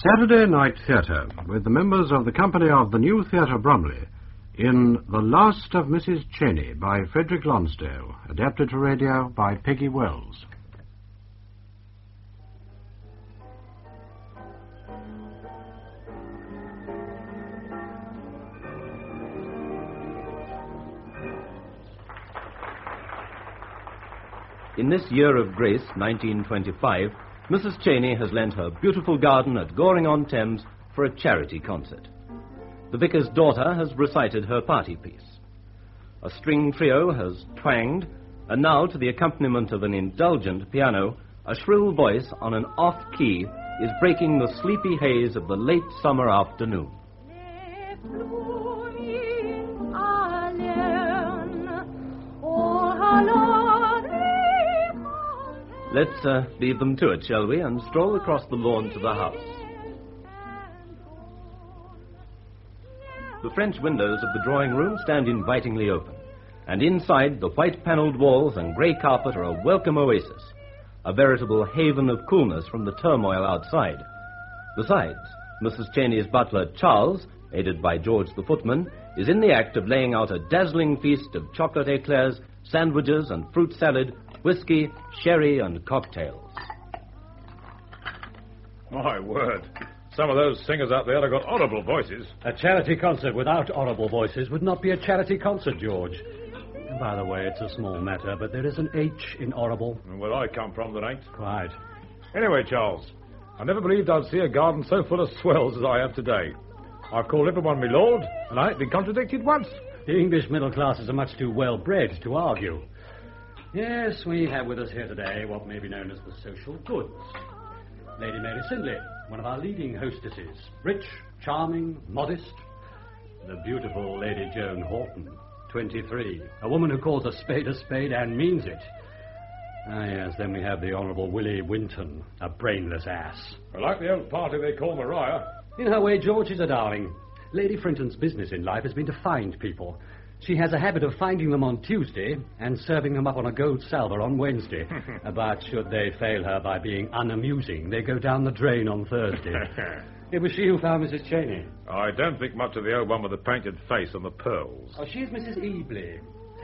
Saturday Night Theatre with the members of the company of the New Theatre Bromley in The Last of Mrs. Cheney by Frederick Lonsdale, adapted to radio by Peggy Wells. In this year of grace, 1925, Mrs. Cheney has lent her beautiful garden at Goring-on-Thames for a charity concert. The vicar's daughter has recited her party piece. A string trio has twanged, and now, to the accompaniment of an indulgent piano, a shrill voice on an off-key is breaking the sleepy haze of the late summer afternoon. Let's leave them to it, shall we, and stroll across the lawn to the house. The French windows of the drawing room stand invitingly open, and inside the white-panelled walls and grey carpet are a welcome oasis, a veritable haven of coolness from the turmoil outside. Besides, Mrs. Cheney's butler, Charles, aided by George the footman, is in the act of laying out a dazzling feast of chocolate eclairs, sandwiches and fruit salad, whiskey, sherry, and cocktails. My word. Some of those singers out there have got audible voices. A charity concert without audible voices would not be a charity concert, George. And by the way, it's a small matter, but there is an H in audible. Where I come from, there ain't. Quite. Anyway, Charles, I never believed I'd see a garden so full of swells as I have today. I've called everyone me lord, and I ain't been contradicted once. The English middle classes are much too well-bred to argue. Yes, we have with us here today what may be known as the social goods. Lady Mary Sindley, one of our leading hostesses. Rich, charming, modest. The beautiful Lady Joan Horton, 23. A woman who calls a spade and means it. Ah, yes, then we have the Honourable Willie Winton, a brainless ass. I like the old party they call Maria. In her way, George is a darling. Lady Frinton's business in life has been to find people. She has a habit of finding them on Tuesday and serving them up on a gold salver on Wednesday. But should they fail her by being unamusing, they go down the drain on Thursday. It was she who found Mrs. Cheney. I don't think much of the old one with the painted face and the pearls. Oh, she's Mrs. Ebley.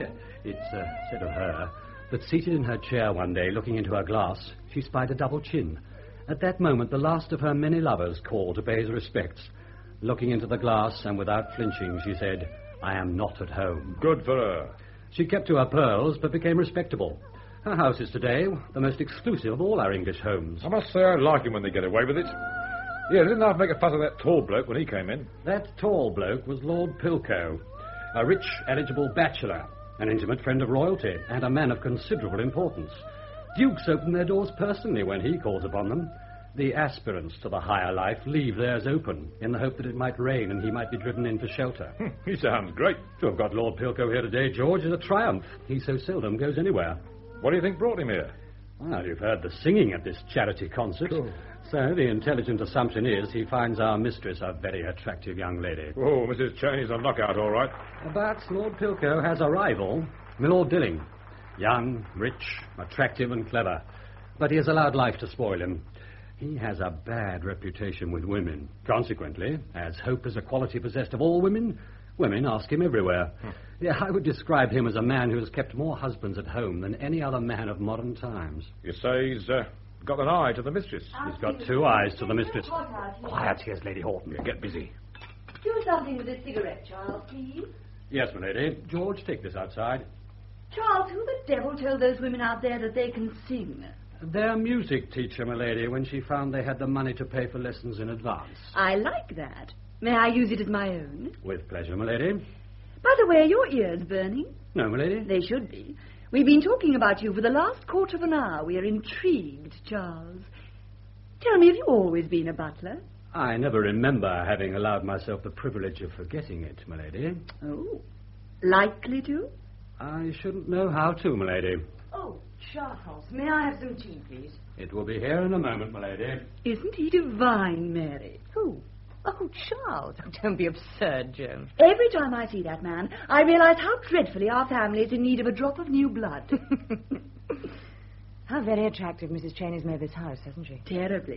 It's said of her that seated in her chair one day, looking into her glass, she spied a double chin. At that moment, the last of her many lovers called to pay his respects. Looking into the glass and without flinching, she said, "I am not at home." Good for her. She kept to her pearls, but became respectable. Her house is today the most exclusive of all our English homes. I must say I like him when they get away with it. Yeah, they didn't have to make a fuss of that tall bloke when he came in. That tall bloke was Lord Pilko, a rich, eligible bachelor, an intimate friend of royalty, and a man of considerable importance. Dukes open their doors personally when he calls upon them. The aspirants to the higher life leave theirs open in the hope that it might rain and he might be driven in for shelter. He sounds great. To have got Lord Pilko here today, George, is a triumph. He so seldom goes anywhere. What do you think brought him here? Well, you've heard the singing at this charity concert. Oh. So the intelligent assumption is he finds our mistress a very attractive young lady. Oh, Mrs. Cheney's a knockout, all right. But Lord Pilko has a rival, Milord Dilling. Young, rich, attractive and clever. But he has allowed life to spoil him. He has a bad reputation with women. Consequently, as hope is a quality possessed of all women, women ask him everywhere. Yeah, I would describe him as a man who has kept more husbands at home than any other man of modern times. You say he's got an eye to the mistress? He's got two eyes to the mistress. Quiet, here's Lady Horton. Yeah, get busy. Do something with this cigarette, Charles, please. Yes, my lady. George, take this outside. Charles, who the devil told those women out there that they can sing? Their music teacher, my lady, when she found they had the money to pay for lessons in advance. I like that. May I use it as my own? With pleasure, my lady. By the way, are your ears burning? No, my lady. They should be. We've been talking about you for the last quarter of an hour. We are intrigued, Charles. Tell me, have you always been a butler? I never remember having allowed myself the privilege of forgetting it, my lady. Oh, likely to? I shouldn't know how to, my lady. Oh, Charles, may I have some tea, please? It will be here in a moment, my lady. Isn't he divine, Mary? Who? Oh, Charles. Don't be absurd, Joan. Every time I see that man, I realize how dreadfully our family is in need of a drop of new blood. How very attractive Mrs. Cheney's made this house, hasn't she? Terribly.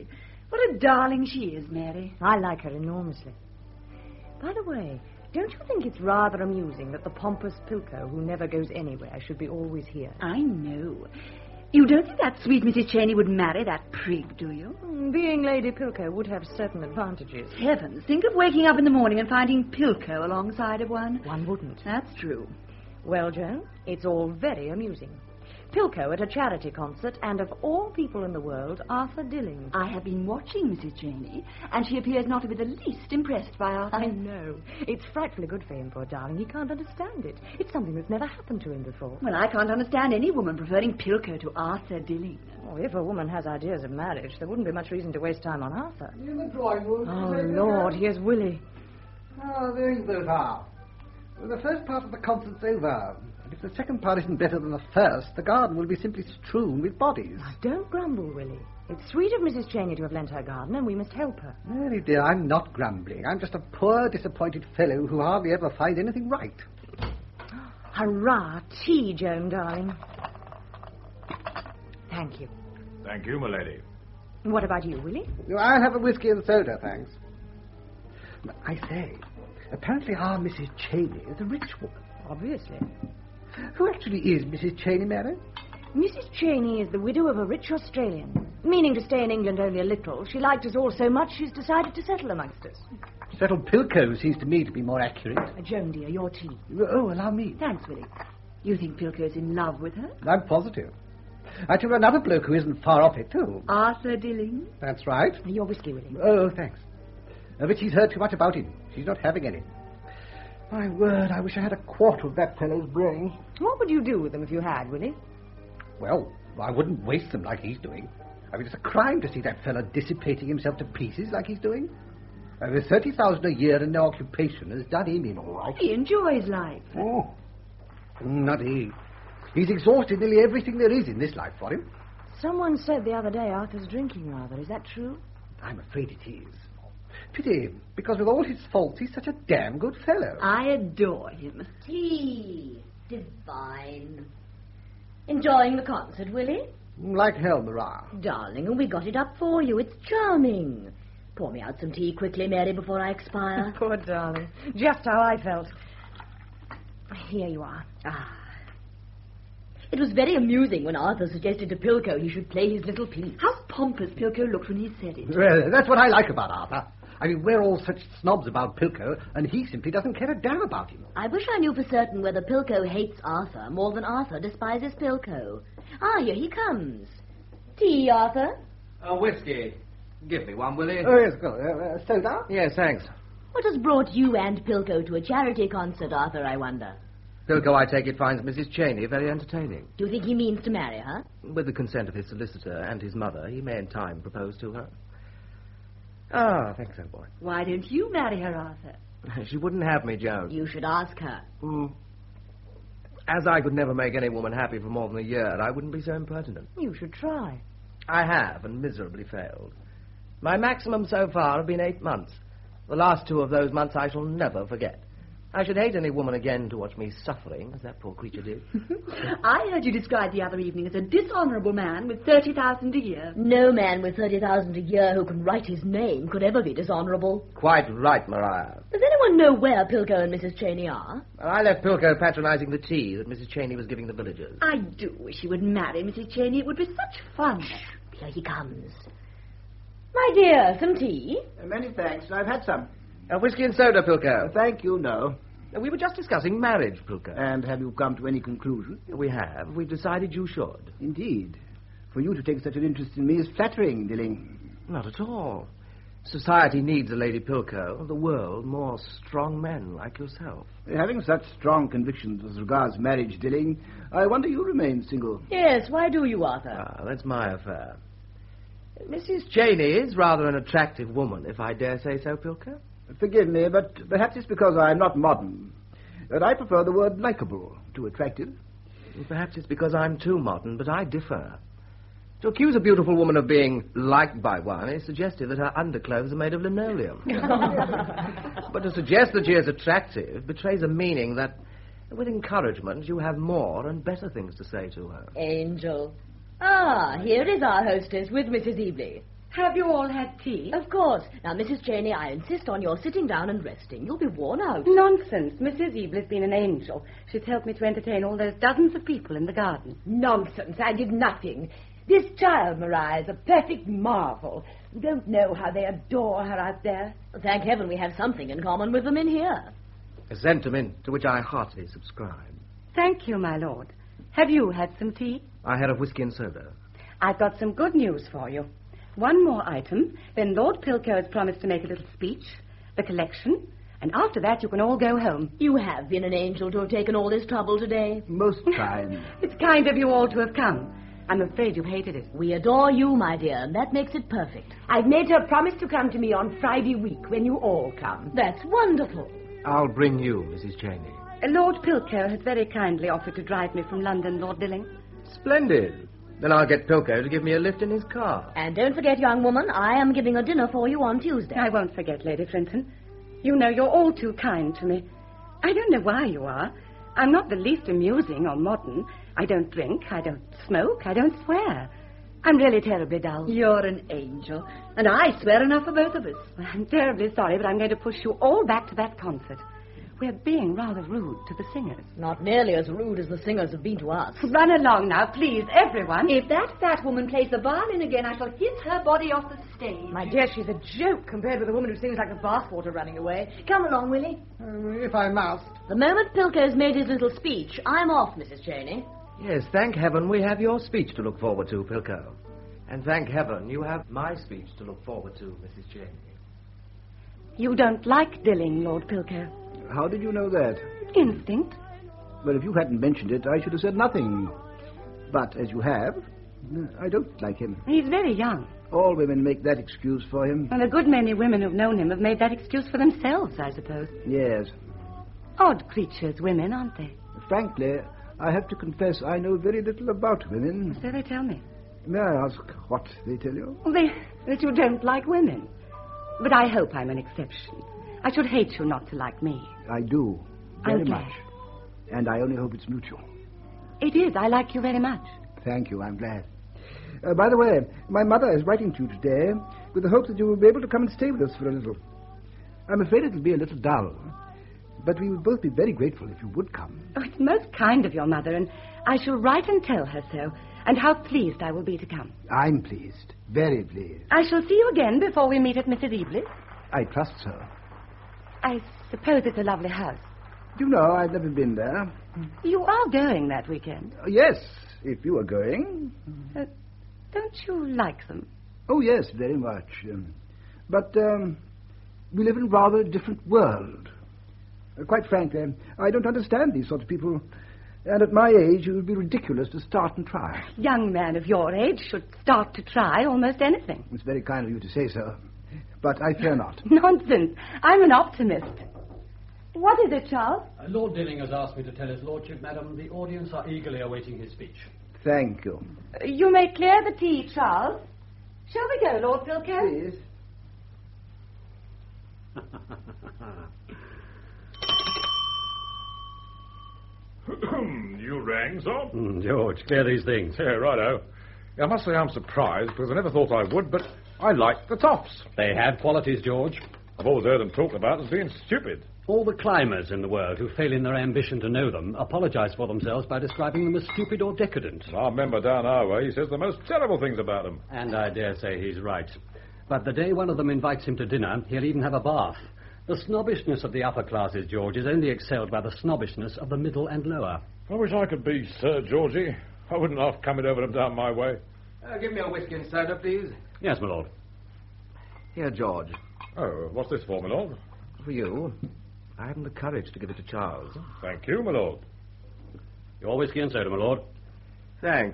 What a darling she is, Mary. I like her enormously. By the way, don't you think it's rather amusing that the pompous Pilko, who never goes anywhere, should be always here? I know. You don't think that sweet Mrs. Cheney would marry that prig, do you? Being Lady Pilko would have certain advantages. Heavens, think of waking up in the morning and finding Pilko alongside of one. One wouldn't. That's true. Well, Joan, it's all very amusing. Pilko at a charity concert, and of all people in the world, Arthur Dilling. I have been watching Mrs. Cheney, and she appears not to be the least impressed by Arthur. I know. It's frightfully good for him, poor darling. He can't understand it. It's something that's never happened to him before. Well, I can't understand any woman preferring Pilko to Arthur Dilling. Oh, if a woman has ideas of marriage, there wouldn't be much reason to waste time on Arthur. In the drawing room. Oh, Lord, here's Willie. Ah, there you both are. Well, the first part of the concert's over. And if the second part isn't better than the first, the garden will be simply strewn with bodies. Now, don't grumble, Willie. It's sweet of Mrs. Cheney to have lent her garden, and we must help her. Mary, dear, I'm not grumbling. I'm just a poor, disappointed fellow who hardly ever finds anything right. Hurrah! Tea, Joan, darling. Thank you. Thank you, my lady. What about you, Willie? I'll have a whiskey and soda, thanks. I say, apparently our Mrs. Cheney is a rich woman. Obviously. Who actually is Mrs. Cheney, Mary? Mrs. Cheney is the widow of a rich Australian. Meaning to stay in England only a little, she liked us all so much she's decided to settle amongst us. Settle Pilko seems to me to be more accurate. Joan, dear, your tea. Oh, allow me. Thanks, Willie. You think Pilko's in love with her? I'm positive. I tell you another bloke who isn't far off it, too. Arthur Dilling? That's right. Your whiskey, Willie. Oh, thanks. But she's heard too much about him. She's not having any. My word, I wish I had a quarter of that fellow's brains. What would you do with them if you had, Willie? Well, I wouldn't waste them like he's doing. I mean, it's a crime to see that fellow dissipating himself to pieces like he's doing. With 30,000 a year and no occupation has done him in all right. He enjoys life. Oh, not he. He's exhausted nearly everything there is in this life for him. Someone said the other day Arthur's drinking rather. Is that true? I'm afraid it is. Pity, because with all his faults, he's such a damn good fellow. I adore him. Tea. Divine. Enjoying the concert, Willie? Like hell, Maria. Darling, and we got it up for you. It's charming. Pour me out some tea quickly, Mary, before I expire. Poor darling. Just how I felt. Here you are. Ah. It was very amusing when Arthur suggested to Pilko he should play his little piece. How pompous Pilko looked when he said it. Well, that's what I like about Arthur. I mean, we're all such snobs about Pilko, and he simply doesn't care a damn about him. I wish I knew for certain whether Pilko hates Arthur more than Arthur despises Pilko. Ah, here he comes. Tea, Arthur? Whiskey. Give me one, will you? Oh, yes, go. Soda? Yes, thanks. What has brought you and Pilko to a charity concert, Arthur, I wonder? Pilko, I take it, finds Mrs. Cheney very entertaining. Do you think he means to marry her? With the consent of his solicitor and his mother, he may in time propose to her. Ah, thanks, old boy. Why don't you marry her, Arthur? She wouldn't have me, Joan. You should ask her. As I could never make any woman happy for more than a year, I wouldn't be so impertinent. You should try. I have, and miserably failed. My maximum so far have been 8 months. The last 2 of those months I shall never forget. I should hate any woman again to watch me suffering, as that poor creature did. I heard you described the other evening as a dishonourable man with 30,000 a year. No man with 30,000 a year who can write his name could ever be dishonourable. Quite right, Maria. Does anyone know where Pilko and Mrs. Cheney are? I left Pilko patronising the tea that Mrs. Cheney was giving the villagers. I do wish he would marry Mrs. Cheney. It would be such fun. Here he comes. My dear, some tea? Many thanks. I've had some. Whiskey and soda, Pilko. Thank you, no. We were just discussing marriage, Pilko. And have you come to any conclusion? We have. We've decided you should. Indeed. For you to take such an interest in me is flattering, Dilling. Not at all. Society needs a Lady Pilko, the world more strong men like yourself. Having such strong convictions as regards marriage, Dilling, I wonder you remain single. Yes, why do you, Arthur? Ah, that's my affair. Mrs. Cheney is rather an attractive woman, if I dare say so, Pilko. Forgive me, but perhaps it's because I'm not modern. But I prefer the word likeable to attractive. Perhaps it's because I'm too modern, but I differ. To accuse a beautiful woman of being liked by one is suggestive that her underclothes are made of linoleum. But to suggest that she is attractive betrays a meaning that, with encouragement, you have more and better things to say to her. Angel. Ah, here is our hostess with Mrs. Eveley. Have you all had tea? Of course. Now, Mrs. Cheney, I insist on your sitting down and resting. You'll be worn out. Nonsense. Mrs. Eeble's been an angel. She's helped me to entertain all those dozens of people in the garden. Nonsense. I did nothing. This child, Maria, is a perfect marvel. You don't know how they adore her out there. Well, thank heaven we have something in common with them in here. A sentiment to which I heartily subscribe. Thank you, my lord. Have you had some tea? I had a whiskey and soda. I've got some good news for you. One more item, then Lord Pilko has promised to make a little speech, the collection, and after that you can all go home. You have been an angel to have taken all this trouble today. Most kind. It's kind of you all to have come. I'm afraid you've hated it. We adore you, my dear, and that makes it perfect. I've made her promise to come to me on Friday week when you all come. That's wonderful. I'll bring you, Mrs. Cheney. Lord Pilko has very kindly offered to drive me from London, Lord Dilling. Splendid. Then I'll get Pilko to give me a lift in his car. And don't forget, young woman, I am giving a dinner for you on Tuesday. I won't forget, Lady Frinton. You know you're all too kind to me. I don't know why you are. I'm not the least amusing or modern. I don't drink, I don't smoke, I don't swear. I'm really terribly dull. You're an angel, and I swear enough for both of us. I'm terribly sorry, but I'm going to push you all back to that concert. We're being rather rude to the singers. Not nearly as rude as the singers have been to us. Run along now, please, everyone. If that fat woman plays the violin again, I shall hit her body off the stage. My dear, she's a joke compared with a woman who sings like the bathwater running away. Come along, Willie. If I must. The moment Pilko's made his little speech, I'm off, Mrs. Cheney. Yes, thank heaven we have your speech to look forward to, Pilko. And thank heaven you have my speech to look forward to, Mrs. Cheney. You don't like Dilling, Lord Pilko. How did you know that? Instinct. Well, if you hadn't mentioned it, I should have said nothing. But as you have, I don't like him. He's very young. All women make that excuse for him. And a good many women who've known him have made that excuse for themselves, I suppose. Yes. Odd creatures, women, aren't they? Frankly, I have to confess I know very little about women. So they tell me. May I ask what they tell you? Well, that you don't like women. But I hope I'm an exception. I should hate you not to like me. I do. I'm Very glad. much. And I only hope it's mutual. It is. I like you very much. Thank you. I'm glad. By the way, my mother is writing to you today with the hope that you will be able to come and stay with us for a little. I'm afraid it'll be a little dull, but we would both be very grateful if you would come. Oh, it's most kind of your mother, and I shall write and tell her so, and how pleased I will be to come. I'm pleased. Very pleased. I shall see you again before we meet at Mrs. Eeble's. I trust so. I suppose it's a lovely house. Do you know, I've never been there. You are going that weekend. Yes, if you are going. Don't you like them? Oh, yes, very much. But we live in rather a different world. Quite frankly, I don't understand these sort of people. And at my age, it would be ridiculous to start and try. A young man of your age should start to try almost anything. It's very kind of you to say so. But I fear not. Nonsense. I'm an optimist. What is it, Charles? Lord Dilling has asked me to tell his lordship, madam, the audience are eagerly awaiting his speech. Thank you. You may clear the tea, Charles. Shall we go, Lord Pilko? Please. You rang, sir? George, clear these things. Yeah, righto. I must say I'm surprised, because I never thought I would, but I like the toffs. They have qualities, George. I've always heard them talked about as being stupid. All the climbers in the world who fail in their ambition to know them apologize for themselves by describing them as stupid or decadent. Our member down our way, he says the most terrible things about them. And I dare say he's right. But the day one of them invites him to dinner, he'll even have a bath. The snobbishness of the upper classes, George, is only excelled by the snobbishness of the middle and lower. I wish I could be Sir Georgie. I wouldn't have come it over and down my way. Give me a whiskey and soda, please. Yes, my lord. Here, George. Oh, what's this for, my lord? For you. I haven't the courage to give it to Charles. Thank you, my lord. Your whiskey and soda, my lord. Thanks.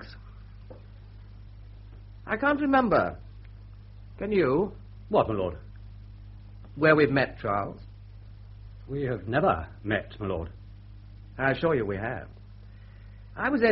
I can't remember. Can you? What, my lord? Where we've met, Charles. We have never met, my lord. I assure you we have. I was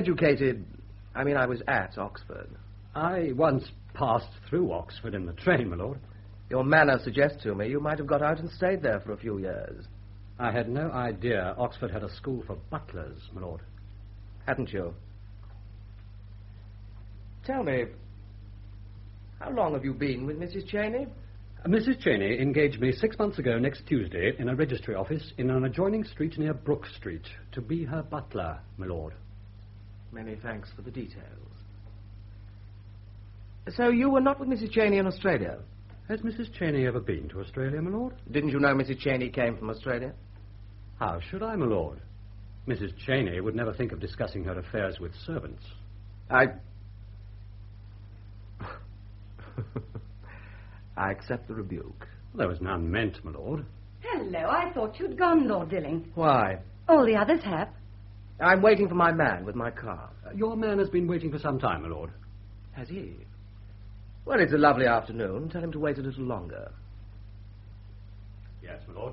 at Oxford. I once passed through Oxford in the train, my lord. Your manner suggests to me you might have got out and stayed there for a few years. I had no idea Oxford had a school for butlers, my lord. Hadn't you? Tell me, How long have you been with Mrs. Cheney? Mrs. Cheney engaged me 6 months ago next Tuesday in a registry office in an adjoining street near Brook Street to be her butler, my lord. Many thanks for the details. So you were not with Mrs. Cheney in Australia? Has Mrs. Cheney ever been to Australia, my lord? Didn't you know Mrs. Cheney came from Australia? How should I, my lord? Mrs. Cheney would never think of discussing her affairs with servants. I accept the rebuke. There was none meant, my lord. Hello, I thought you'd gone, Lord Dilling. Why? All the others have. I'm waiting for my man with my car. Your man has been waiting for some time, my lord. Has he? Well, it's a lovely afternoon. Tell him to wait a little longer. Yes, my lord.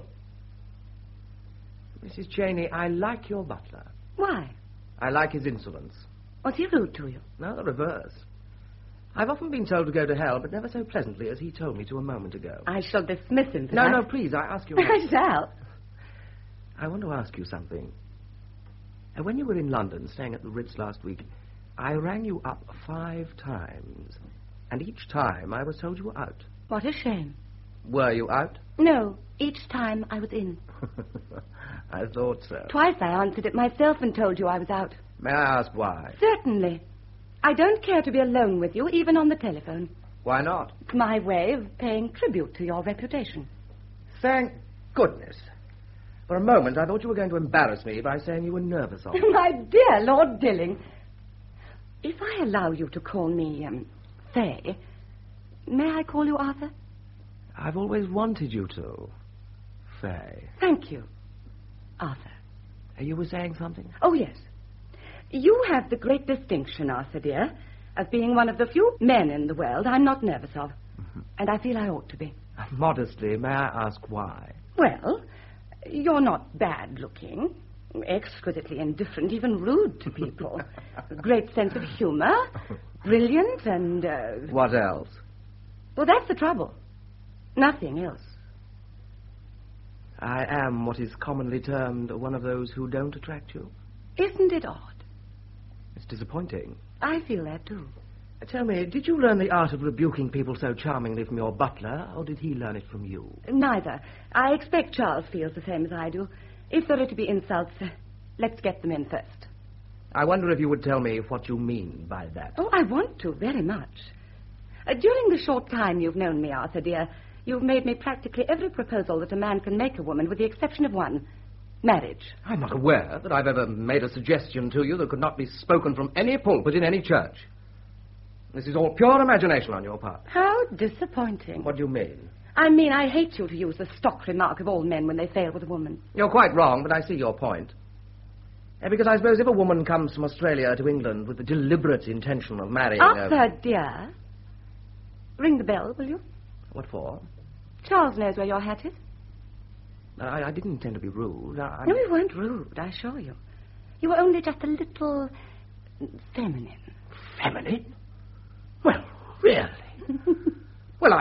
Mrs. Cheney, I like your butler. Why? I like his insolence. Was he rude to you? No, the reverse. I've often been told to go to hell, but never so pleasantly as he told me to a moment ago. I shall dismiss him for No, that. no, please, I ask you... I shall. I want to ask you something. When you were in London, staying at the Ritz last week, I rang you up 5 times, and each time I was told you were out. What a shame. Were you out? No, each time I was in. I thought so. Twice I answered it myself and told you I was out. May I ask why? Certainly. I don't care to be alone with you, even on the telephone. Why not? It's my way of paying tribute to your reputation. Thank goodness. For a moment, I thought you were going to embarrass me by saying you were nervous of me. My dear Lord Dilling, if I allow you to call me, Fay, may I call you Arthur? I've always wanted you to. Fay. Thank you, Arthur. You were saying something? Oh, yes. You have the great distinction, Arthur, dear, of being one of the few men in the world I'm not nervous of. And I feel I ought to be. Modestly, may I ask why? Well, you're not bad-looking, exquisitely indifferent, even rude to people. Great sense of humor, brilliant, and... What else? Well, that's the trouble. Nothing else. I am what is commonly termed one of those who don't attract you. Isn't it odd? It's disappointing. I feel that, too. Tell me, did you learn the art of rebuking people so charmingly from your butler, or did he learn it from you? Neither. I expect Charles feels the same as I do. If there are to be insults, let's get them in first. I wonder if you would tell me what you mean by that. Oh, I want to, very much. During the short time you've known me, Arthur, dear, you've made me practically every proposal that a man can make a woman, with the exception of one. Marriage. I'm not aware that I've ever made a suggestion to you that could not be spoken from any pulpit in any church. This is all pure imagination on your part. How disappointing. What do you mean? I mean, I hate you to use the stock remark of all men when they fail with a woman. You're quite wrong, but I see your point. Because I suppose if a woman comes from Australia to England with the deliberate intention of marrying... Arthur, dear. Ring the bell, will you? What for? Charles knows where your hat is. I didn't intend to be rude. No, you weren't rude, I assure you. You were only just a little feminine. Feminine? Well, really? Well,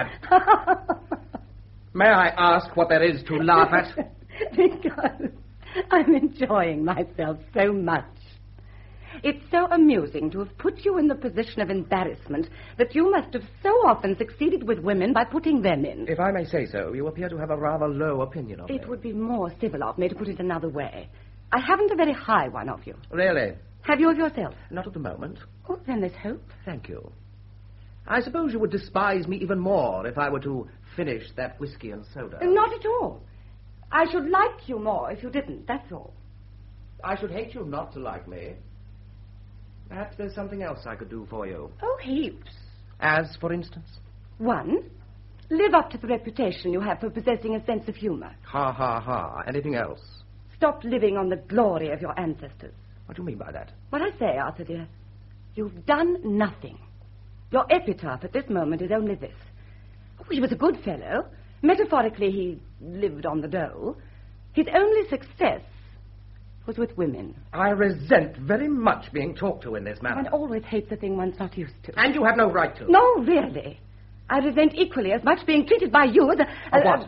May I ask what there is to laugh at? Because I'm enjoying myself so much. It's so amusing to have put you in the position of embarrassment that you must have so often succeeded with women by putting them in. If I may say so, you appear to have a rather low opinion of me. It would be more civil of me to put it another way. I haven't a very high one of you. Really? Have you of yourself? Not at the moment. Oh, then there's hope. Thank you. I suppose you would despise me even more if I were to finish that whiskey and soda. Not at all. I should like you more if you didn't, that's all. I should hate you not to like me. Perhaps there's something else I could do for you. Oh, heaps. As, for instance? 1, live up to the reputation you have for possessing a sense of humor. Ha, ha, ha. Anything else? Stop living on the glory of your ancestors. What do you mean by that? What I say, Arthur, dear, you've done nothing. Your epitaph at this moment is only this. Oh, he was a good fellow. Metaphorically, he lived on the dole. His only success was with women. I resent very much being talked to in this manner. One always hates a thing one's not used to. And you have no right to. No, really. I resent equally as much being treated by you as a... What?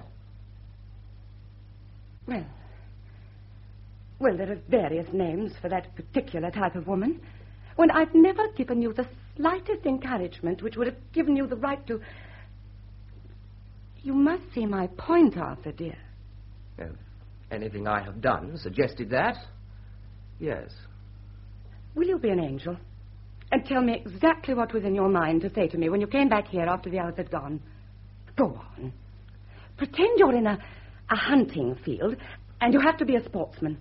Well, there are various names for that particular type of woman. When I've never given you the slightest encouragement which would have given you the right to... You must see my point, Arthur, dear. If anything I have done suggested that, yes. Will you be an angel and tell me exactly what was in your mind to say to me when you came back here after the others had gone? Go on. Pretend you're in a hunting field and you have to be a sportsman.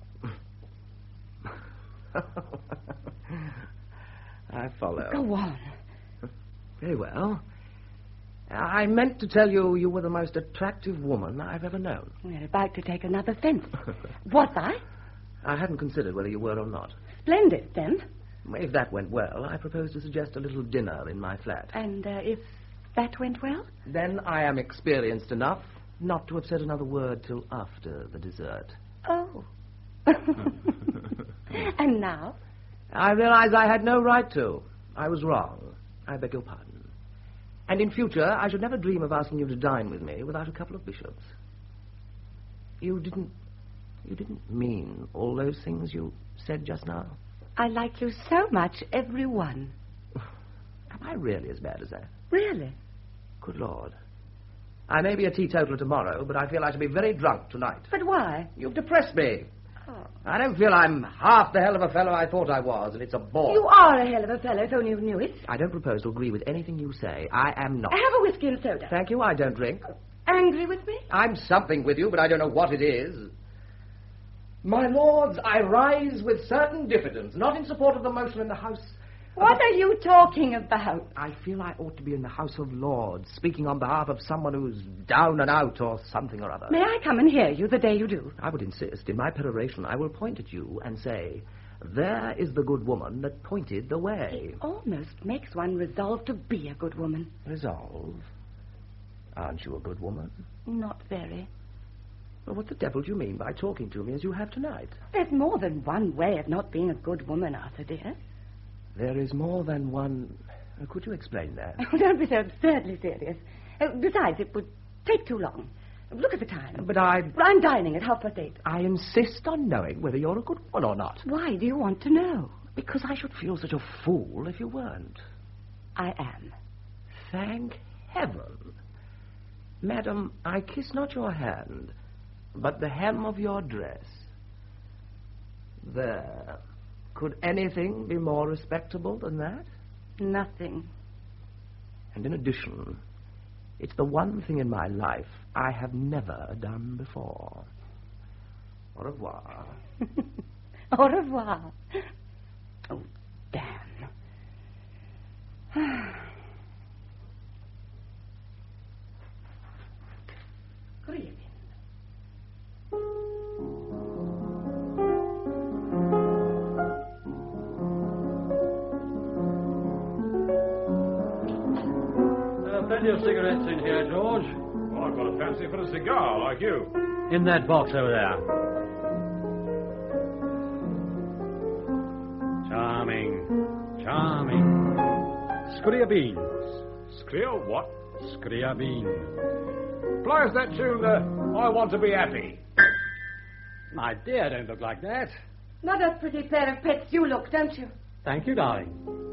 I follow. Go on. Very well. I meant to tell you you were the most attractive woman I've ever known. You're about to take another fence. Was I? I hadn't considered whether you were or not. Splendid, then. If that went well, I propose to suggest a little dinner in my flat. And if that went well? Then I am experienced enough not to have said another word till after the dessert. Oh. And now? I realize I had no right to. I was wrong. I beg your pardon. And in future, I should never dream of asking you to dine with me without a couple of bishops. You didn't mean all those things you said just now? I like you so much, every one. Am I really as bad as that? Really? Good Lord. I may be a teetotaler tomorrow, but I feel I shall be very drunk tonight. But why? You've depressed me. Oh. I don't feel I'm half the hell of a fellow I thought I was, and it's a bore. You are a hell of a fellow, if only you knew it. I don't propose to agree with anything you say. I am not. Have a whiskey and soda. Thank you, I don't drink. Angry with me? I'm something with you, but I don't know what it is. My lords, I rise with certain diffidence, not in support of the motion in the House. What are you talking about? I feel I ought to be in the House of Lords, speaking on behalf of someone who's down and out or something or other. May I come and hear you the day you do? I would insist. In my peroration, I will point at you and say, there is the good woman that pointed the way. It almost makes one resolve to be a good woman. Resolve? Aren't you a good woman? Not very. Well, what the devil do you mean by talking to me as you have tonight? There's more than one way of not being a good woman, Arthur, dear. There is more than one... Could you explain that? Oh, don't be so absurdly serious. Besides, it would take too long. Look at the time. But I'm dining at 8:30. I insist on knowing whether you're a good woman or not. Why do you want to know? Because I should feel such a fool if you weren't. I am. Thank heaven. Madam, I kiss not your hand, but the hem of your dress. There. Could anything be more respectable than that? Nothing. And in addition, it's the one thing in my life I have never done before. Au revoir. Au revoir. Oh, damn. Good evening. Plenty of cigarettes in here, George. Well, I've got a fancy for a cigar, like you. In that box over there. Charming. Charming. Scria beans. Scria what? Scria bean. Plays that tune, I Want to Be Happy. My dear, don't look like that. Not a pretty pair of pets you look, don't you? Thank you, darling.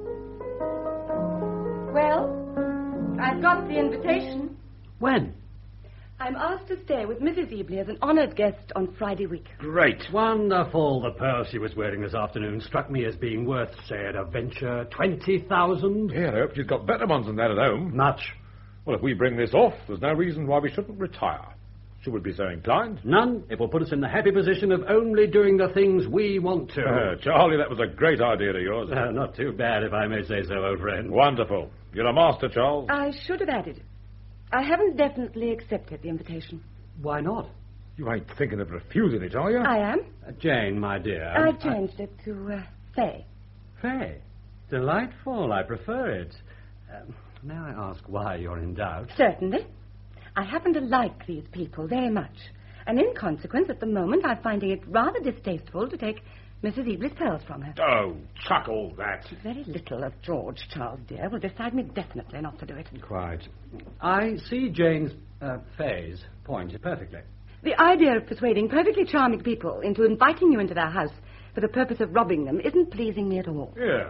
Well, I've got the invitation. When? I'm asked to stay with Mrs. Ebley as an honoured guest on Friday week. Great. Wonderful. The pearl she was wearing this afternoon struck me as being worth, say, at a venture, 20,000. Yeah, I hope she's got better ones than that at home. Much. Well, if we bring this off, there's no reason why we shouldn't retire. Should we be so inclined? None. It will put us in the happy position of only doing the things we want to. Charlie, that was a great idea of yours. Not too bad, if I may say so, old friend. Wonderful. You're a master, Charles. I should have added. I haven't definitely accepted the invitation. Why not? You ain't thinking of refusing it, are you? I am. Jane, my dear. I've changed it to Faye. Faye? Delightful. I prefer it. May I ask why you're in doubt? Certainly. I happen to like these people very much. And in consequence, at the moment, I'm finding it rather distasteful to take Mrs. Ebley's pearls from her. Oh, chuck all that. Very little of George, Charles, dear, will decide me definitely not to do it. Quite. I see Jane's, Faye's point perfectly. The idea of persuading perfectly charming people into inviting you into their house for the purpose of robbing them isn't pleasing me at all. Yeah.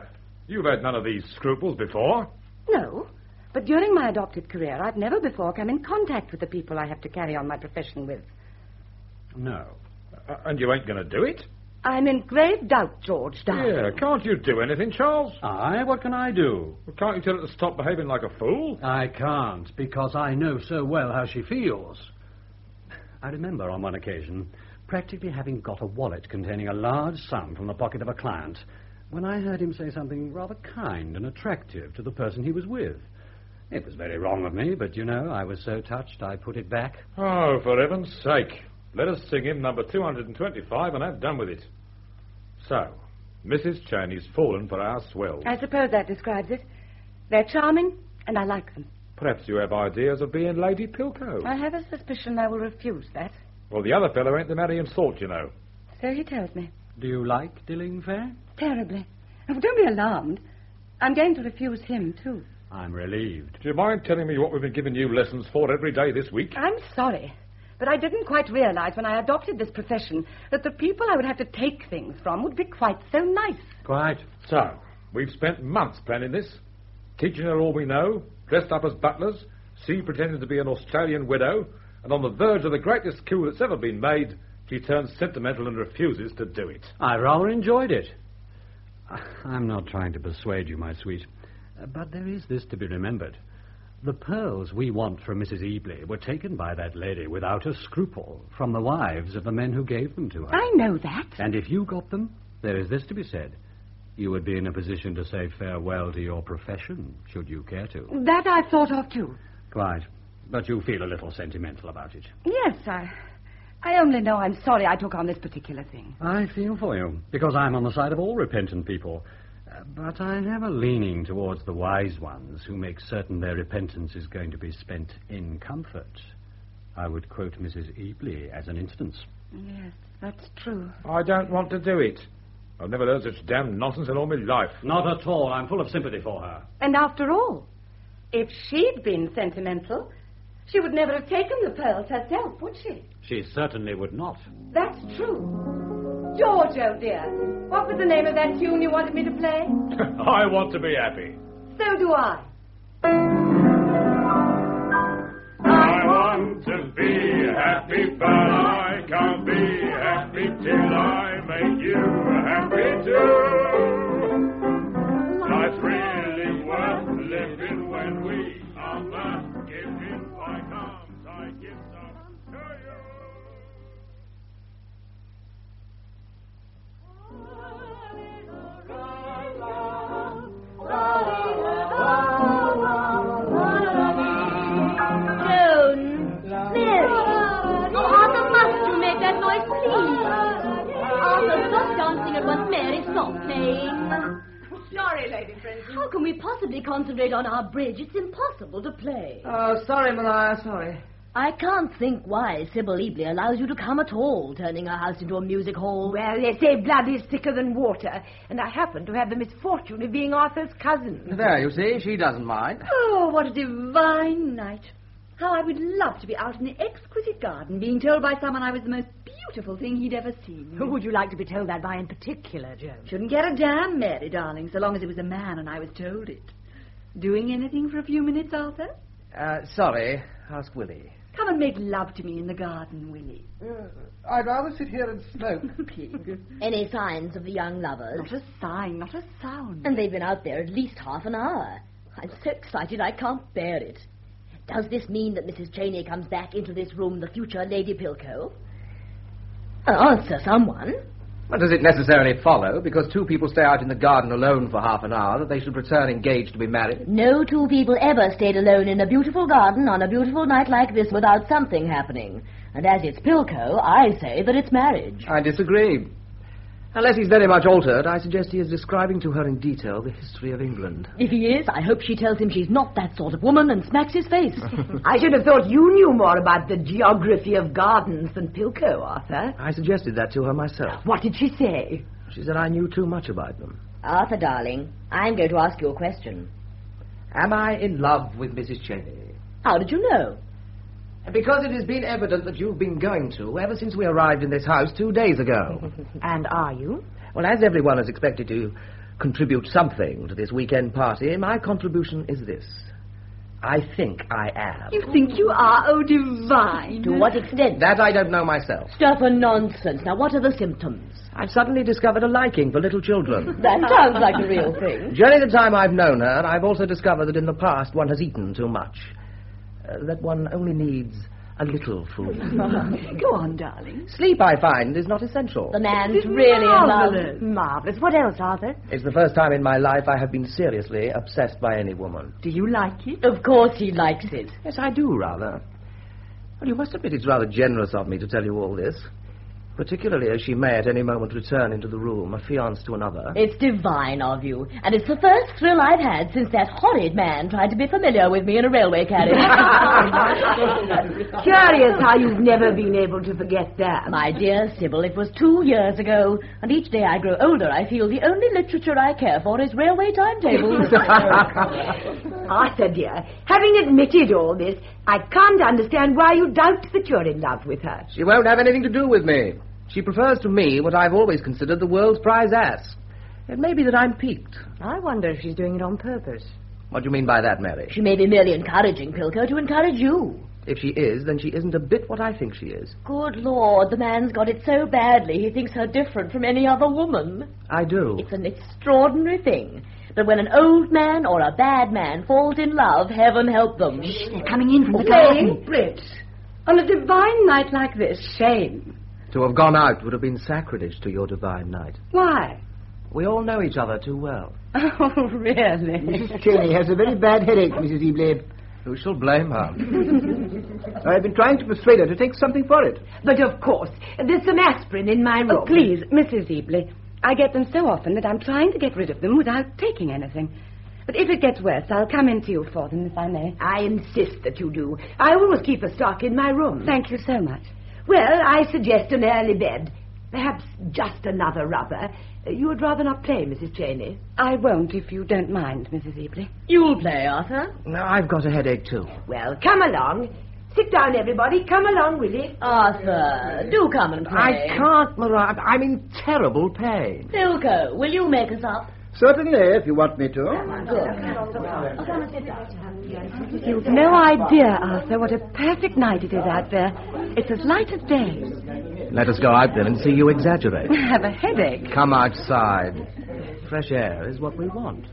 You've had none of these scruples before. No, but during my adopted career, I've never before come in contact with the people I have to carry on my profession with. No. And you ain't going to do it? I'm in grave doubt, George, darling. Yeah, can't you do anything, Charles? What can I do? Well, can't you tell her to stop behaving like a fool? I can't, because I know so well how she feels. I remember on one occasion practically having got a wallet containing a large sum from the pocket of a client when I heard him say something rather kind and attractive to the person he was with. It was very wrong of me, but, I was so touched I put it back. Oh, for heaven's sake. Let us sing him number 225 and have done with it. So, Mrs. Cheney's fallen for our swells. I suppose that describes it. They're charming, and I like them. Perhaps you have ideas of being Lady Pilcow. I have a suspicion I will refuse that. Well, the other fellow ain't the marrying sort, you know. So he tells me. Do you like Dillingfair? Terribly. Oh, don't be alarmed. I'm going to refuse him, too. I'm relieved. Do you mind telling me what we've been giving you lessons for every day this week? I'm sorry, but I didn't quite realize when I adopted this profession that the people I would have to take things from would be quite so nice. Quite. So, we've spent months planning this, teaching her all we know, dressed up as butlers, she pretending to be an Australian widow, and on the verge of the greatest coup that's ever been made, she turns sentimental and refuses to do it. I rather enjoyed it. I'm not trying to persuade you, my sweet, but there is this to be remembered. The pearls we want from Mrs. Ebley were taken by that lady without a scruple from the wives of the men who gave them to her. I know that. And if you got them, there is this to be said. You would be in a position to say farewell to your profession, should you care to. That I've thought of, too. Quite. But you feel a little sentimental about it. Yes, I only know I'm sorry I took on this particular thing. I feel for you, because I'm on the side of all repentant people. But I have a leaning towards the wise ones who make certain their repentance is going to be spent in comfort. I would quote Mrs. Ebley as an instance. Yes, that's true. I don't want to do it. I've never heard such damn nonsense in all my life. Not at all. I'm full of sympathy for her. And after all, if she'd been sentimental, she would never have taken the pearls herself, would she? She certainly would not. That's true. George, oh dear, what was the name of that tune you wanted me to play? I want to be happy. So do I. I want to be happy, but I can't be happy till I make you happy too. Life's really worth living when we are not giving. Why can't I give some to you? Mary, stop playing. Sorry, Lady Frenzy. How can we possibly concentrate on our bridge? It's impossible to play. Oh, sorry, Maria, sorry. I can't think why Sybil Ebley allows you to come at all, turning her house into a music hall. Well, they say blood is thicker than water, and I happen to have the misfortune of being Arthur's cousin. There, you see, she doesn't mind. Oh, what a divine night. How I would love to be out in the exquisite garden being told by someone I was the most beautiful thing he'd ever seen. Who would you like to be told that by in particular, Joan? Shouldn't care a damn, Mary, darling, so long as it was a man and I was told it. Doing anything for a few minutes, Arthur? Sorry. Ask Willie. Come and make love to me in the garden, Willie. I'd rather sit here and smoke. Pig. Any signs of the young lovers? Not a sign, not a sound. And they've been out there at least half an hour. I'm so excited I can't bear it. Does this mean that Mrs. Cheney comes back into this room, the future Lady Pilcow? Answer, someone. Well, does it necessarily follow, because two people stay out in the garden alone for half an hour, that they should return engaged to be married? No two people ever stayed alone in a beautiful garden on a beautiful night like this without something happening. And as it's Pilcow, I say that it's marriage. I disagree. Unless he's very much altered, I suggest he is describing to her in detail the history of England. If he is, I hope she tells him she's not that sort of woman and smacks his face. I should have thought you knew more about the geography of gardens than Pilcow, Arthur. I suggested that to her myself. What did she say? She said I knew too much about them. Arthur, darling, I'm going to ask you a question. Am I in love with Mrs. Cheney? How did you know? Because it has been evident that you've been going to ever since we arrived in this house 2 days ago. And are you? Well, as everyone is expected to contribute something to this weekend party, my contribution is this. I think I am. You think you are? Oh, divine. To what extent? That I don't know myself. Stuff and nonsense. Now, what are the symptoms? I've suddenly discovered a liking for little children. That sounds like the real thing. During the time I've known her, I've also discovered that in the past one has eaten too much. That one only needs a little food. Go on, darling. Sleep, I find, is not essential. The man's really in love. Marvellous. What else, Arthur? It's the first time in my life I have been seriously obsessed by any woman. Do you like it? Of course he likes it. Yes, I do, rather. Well, you must admit it's rather generous of me to tell you all this. Particularly as she may at any moment return into the room, affianced to another. It's divine of you. And it's the first thrill I've had since that horrid man tried to be familiar with me in a railway carriage. Curious how you've never been able to forget that. My dear Sybil, it was 2 years ago, and each day I grow older, I feel the only literature I care for is railway timetables. Arthur, dear, having admitted all this, I can't understand why you doubt that you're in love with her. She won't have anything to do with me. She prefers to me what I've always considered the world's prize ass. It may be that I'm piqued. I wonder if she's doing it on purpose. What do you mean by that, Mary? She may be merely encouraging Pilko to encourage you. If she is, then she isn't a bit what I think she is. Good Lord, the man's got it so badly he thinks her different from any other woman. I do. It's an extraordinary thing. But when an old man or a bad man falls in love, heaven help them. Shh, they're coming in from the Playing garden. bridge. On a divine night like this, shame. To have gone out would have been sacrilege to your divine night. Why? We all know each other too well. Oh, really? Mrs. Cheney has a very bad headache, Mrs. Ebley. Who shall blame her? I've been trying to persuade her to take something for it. But of course, there's some aspirin in my room. Oh, please, Mrs. Ebley. I get them so often that I'm trying to get rid of them without taking anything. But if it gets worse, I'll come in to you for them, if I may. I insist that you do. I always keep a stock in my room. Thank you so much. Well, I suggest an early bed. Perhaps just another rubber. You would rather not play, Mrs. Cheney? I won't, if you don't mind, Mrs. Ebley. You'll play, Arthur. No, I've got a headache too. Well, come along. Sit down, everybody. Come along, will you? Arthur, do come and play. I can't, Maria. I'm in terrible pain. Pilko, will you make us up? Certainly, if you want me to. You've no idea, Arthur, what a perfect night it is out there. It's as light as day. Let us go out then and see you exaggerate. I have a headache. Come outside. Fresh air is what we want.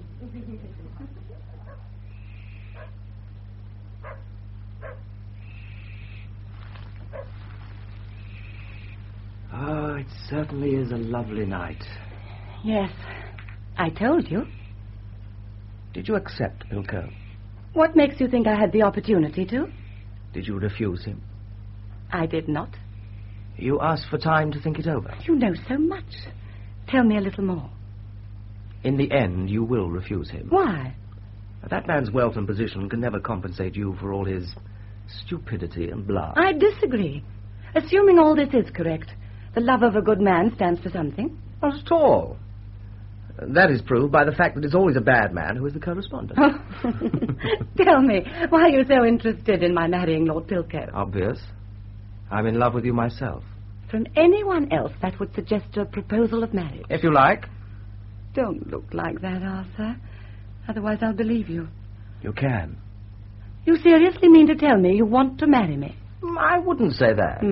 Oh, it certainly is a lovely night. Yes, I told you. Did you accept Pilko? What makes you think I had the opportunity to? Did you refuse him? I did not. You asked for time to think it over. You know so much. Tell me a little more. In the end, you will refuse him. Why? That man's wealth and position can never compensate you for all his stupidity and bluff. I disagree. Assuming all this is correct, the love of a good man stands for something. Not at all. That is proved by the fact that it's always a bad man who is the correspondent. Tell me, why are you so interested in my marrying Lord Pilko? Obvious. I'm in love with you myself. From anyone else, that would suggest a proposal of marriage. If you like. Don't look like that, Arthur. Otherwise I'll believe you. You can. You seriously mean to tell me you want to marry me? I wouldn't say that.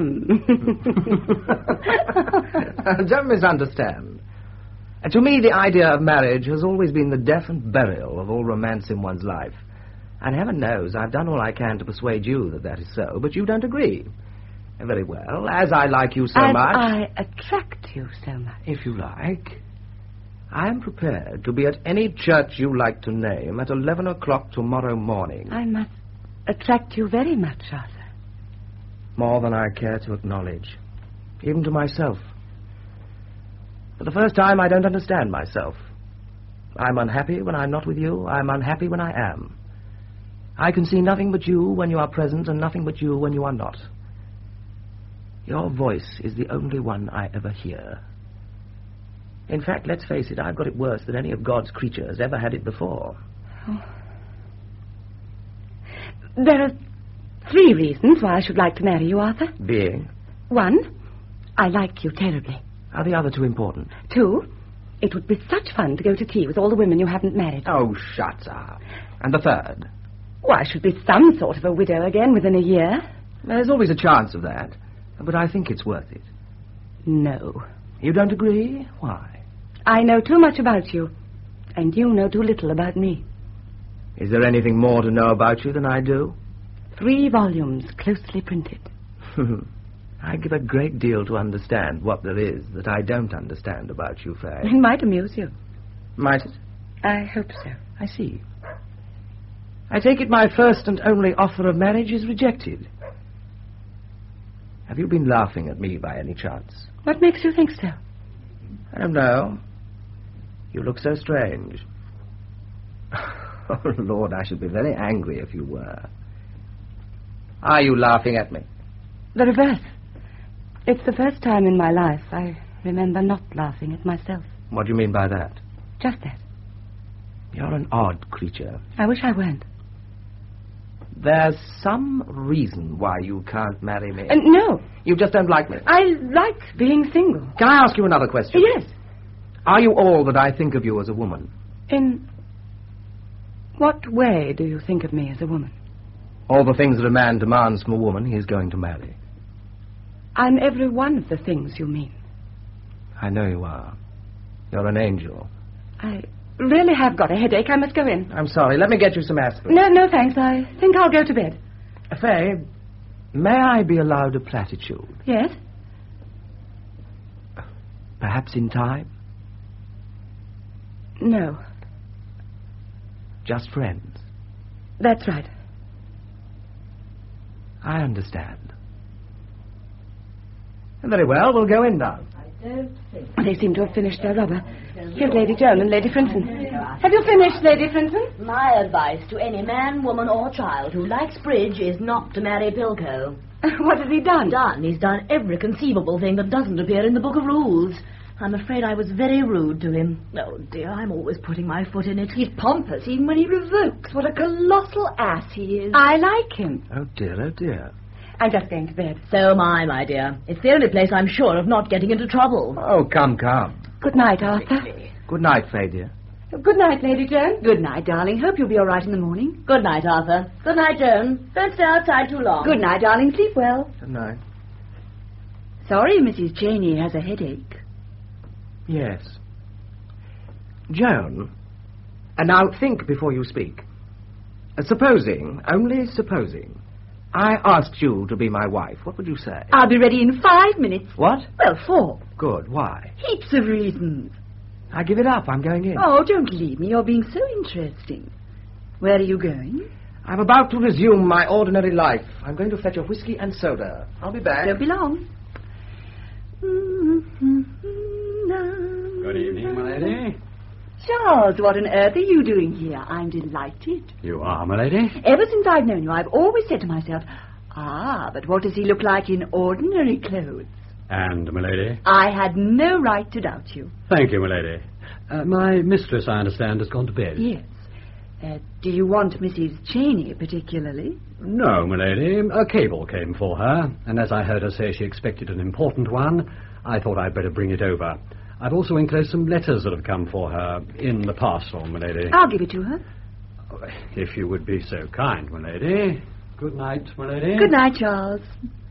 Don't misunderstand. To me, the idea of marriage has always been the death and burial of all romance in one's life. And heaven knows I've done all I can to persuade you that that is so, but you don't agree. Very well, as I like you so much... I attract you so much. If you like. I am prepared to be at any church you like to name at 11 o'clock tomorrow morning. I must attract you very much, Arthur. More than I care to acknowledge, even to myself. For the first time, I don't understand myself. I'm unhappy when I'm not with you. I'm unhappy when I am. I can see nothing but you when you are present and nothing but you when you are not. Your voice is the only one I ever hear. In fact, let's face it, I've got it worse than any of God's creatures ever had it before. Oh. There are 3 reasons why I should like to marry you, Arthur. Being? 1, I like you terribly. Are the other 2 important? 2, It would be such fun to go to tea with all the women you haven't married. Oh, shut up. And the third? Oh, I should be some sort of a widow again within a year. There's always a chance of that. But I think it's worth it. No. You don't agree? Why? I know too much about you. And you know too little about me. Is there anything more to know about you than I do? 3 volumes, closely printed. I give a great deal to understand what there is that I don't understand about you, Faye. It might amuse you. Might it? I hope so. I see. I take it my first and only offer of marriage is rejected. Have you been laughing at me by any chance? What makes you think so? I don't know. You look so strange. Oh, Lord, I should be very angry if you were. Are you laughing at me? The reverse. It's the first time in my life I remember not laughing at myself. What do you mean by that? Just that. You're an odd creature. I wish I weren't. There's some reason why you can't marry me. No. You just don't like me. I like being single. Can I ask you another question? Yes. Are you all that I think of you as a woman? In what way do you think of me as a woman? All the things that a man demands from a woman he is going to marry. I'm every one of the things you mean. I know you are. You're an angel. I really have got a headache. I must go in. I'm sorry. Let me get you some aspirin. No, thanks. I think I'll go to bed. Faye, may I be allowed a platitude? Yes? Perhaps in time? No. Just friends? That's right. I understand. Very well, we'll go in now. They seem to have finished their rubber. Here's Lady Joan and Lady Frinton. Have you finished, Lady Frinton? My advice to any man, woman, or child who likes bridge is not to marry Pilko. What has he done? He's done every conceivable thing that doesn't appear in the Book of Rules. I'm afraid I was very rude to him. Oh, dear, I'm always putting my foot in it. He's pompous even when he revokes. What a colossal ass he is. I like him. Oh, dear, oh, dear. I'm just going to bed. So am I, my dear. It's the only place I'm sure of not getting into trouble. Oh, come. Good night, Arthur. Good night, Faye, dear. Good night, Lady Joan. Good night, darling. Hope you'll be all right in the morning. Good night, Arthur. Good night, Joan. Don't stay outside too long. Good night, darling. Sleep well. Good night. Sorry Mrs. Cheney has a headache. Yes. Joan, and now think before you speak. Supposing, only supposing, I asked you to be my wife, what would you say? I'll be ready in 5 minutes. What? Well, 4. Good. Why? Heaps of reasons. I give it up. I'm going in. Oh, don't leave me. You're being so interesting. Where are you going? I'm about to resume my ordinary life. I'm going to fetch a whiskey and soda. I'll be back. Don't be long. Good evening, my lady. Charles, what on earth are you doing here? I'm delighted. You are, my lady? Ever since I've known you, I've always said to myself, but what does he look like in ordinary clothes? And, my lady? I had no right to doubt you. Thank you, my lady. My mistress, I understand, has gone to bed. Yes. Do you want Mrs. Cheney particularly? No, my lady. A cable came for her, and as I heard her say she expected an important one, I thought I'd better bring it over. I've also enclosed some letters that have come for her in the parcel, my lady. I'll give it to her. If you would be so kind, my lady. Good night, my lady. Good night, Charles.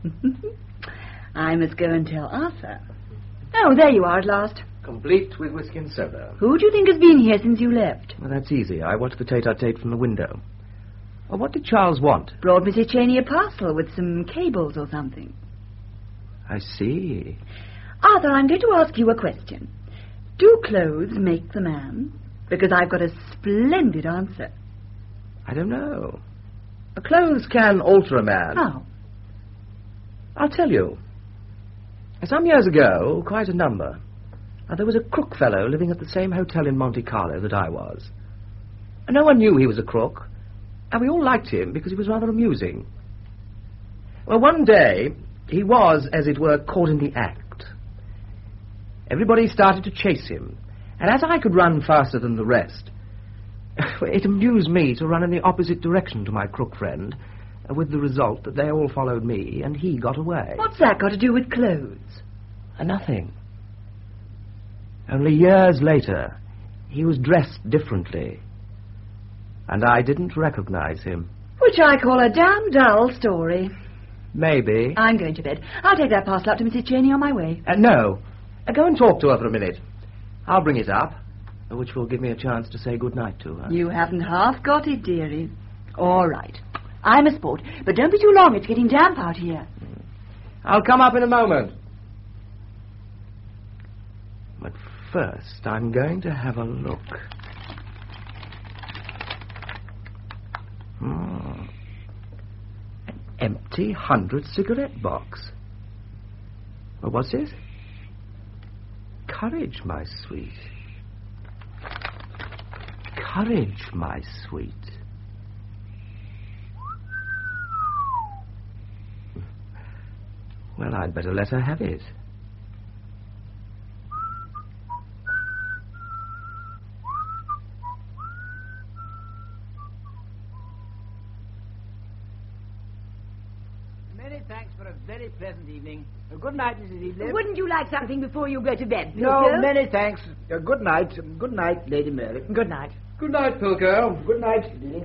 I must go and tell Arthur. Oh, there you are at last. Complete with whiskey and soda. Who do you think has been here since you left? Well, that's easy. I watched the tete-a-tete from the window. Well, what did Charles want? Brought Mrs. Cheney a parcel with some cables or something. I see. Arthur, I'm going to ask you a question. Do clothes make the man? Because I've got a splendid answer. I don't know. Clothes can alter a man. How? I'll tell you. Some years ago, quite a number, there was a crook fellow living at the same hotel in Monte Carlo that I was. No one knew he was a crook, and we all liked him because he was rather amusing. Well, one day, he was, as it were, caught in the act. Everybody started to chase him, and as I could run faster than the rest, it amused me to run in the opposite direction to my crook friend, with the result that they all followed me, and he got away. What's that got to do with clothes? Nothing. Only years later, he was dressed differently. And I didn't recognize him. Which I call a damn dull story. Maybe. I'm going to bed. I'll take that parcel up to Mrs. Cheney on my way. No. Go and talk to her for a minute. I'll bring it up, which will give me a chance to say good night to her. You haven't half got it, dearie. All right. I'm a sport, but don't be too long. It's getting damp out here. I'll come up in a moment. But first, I'm going to have a look. An empty 100 cigarette box. What was it? Courage, my sweet. Courage, my sweet. Well, I'd better let her have it. Many thanks for a very pleasant evening. Good night, Mrs. Evelyn. Wouldn't you like something before you go to bed, No, Pilko? many thanks. Good night. Good night, Lady Mary. Good night. Good night, Pilko. Good night, Lily.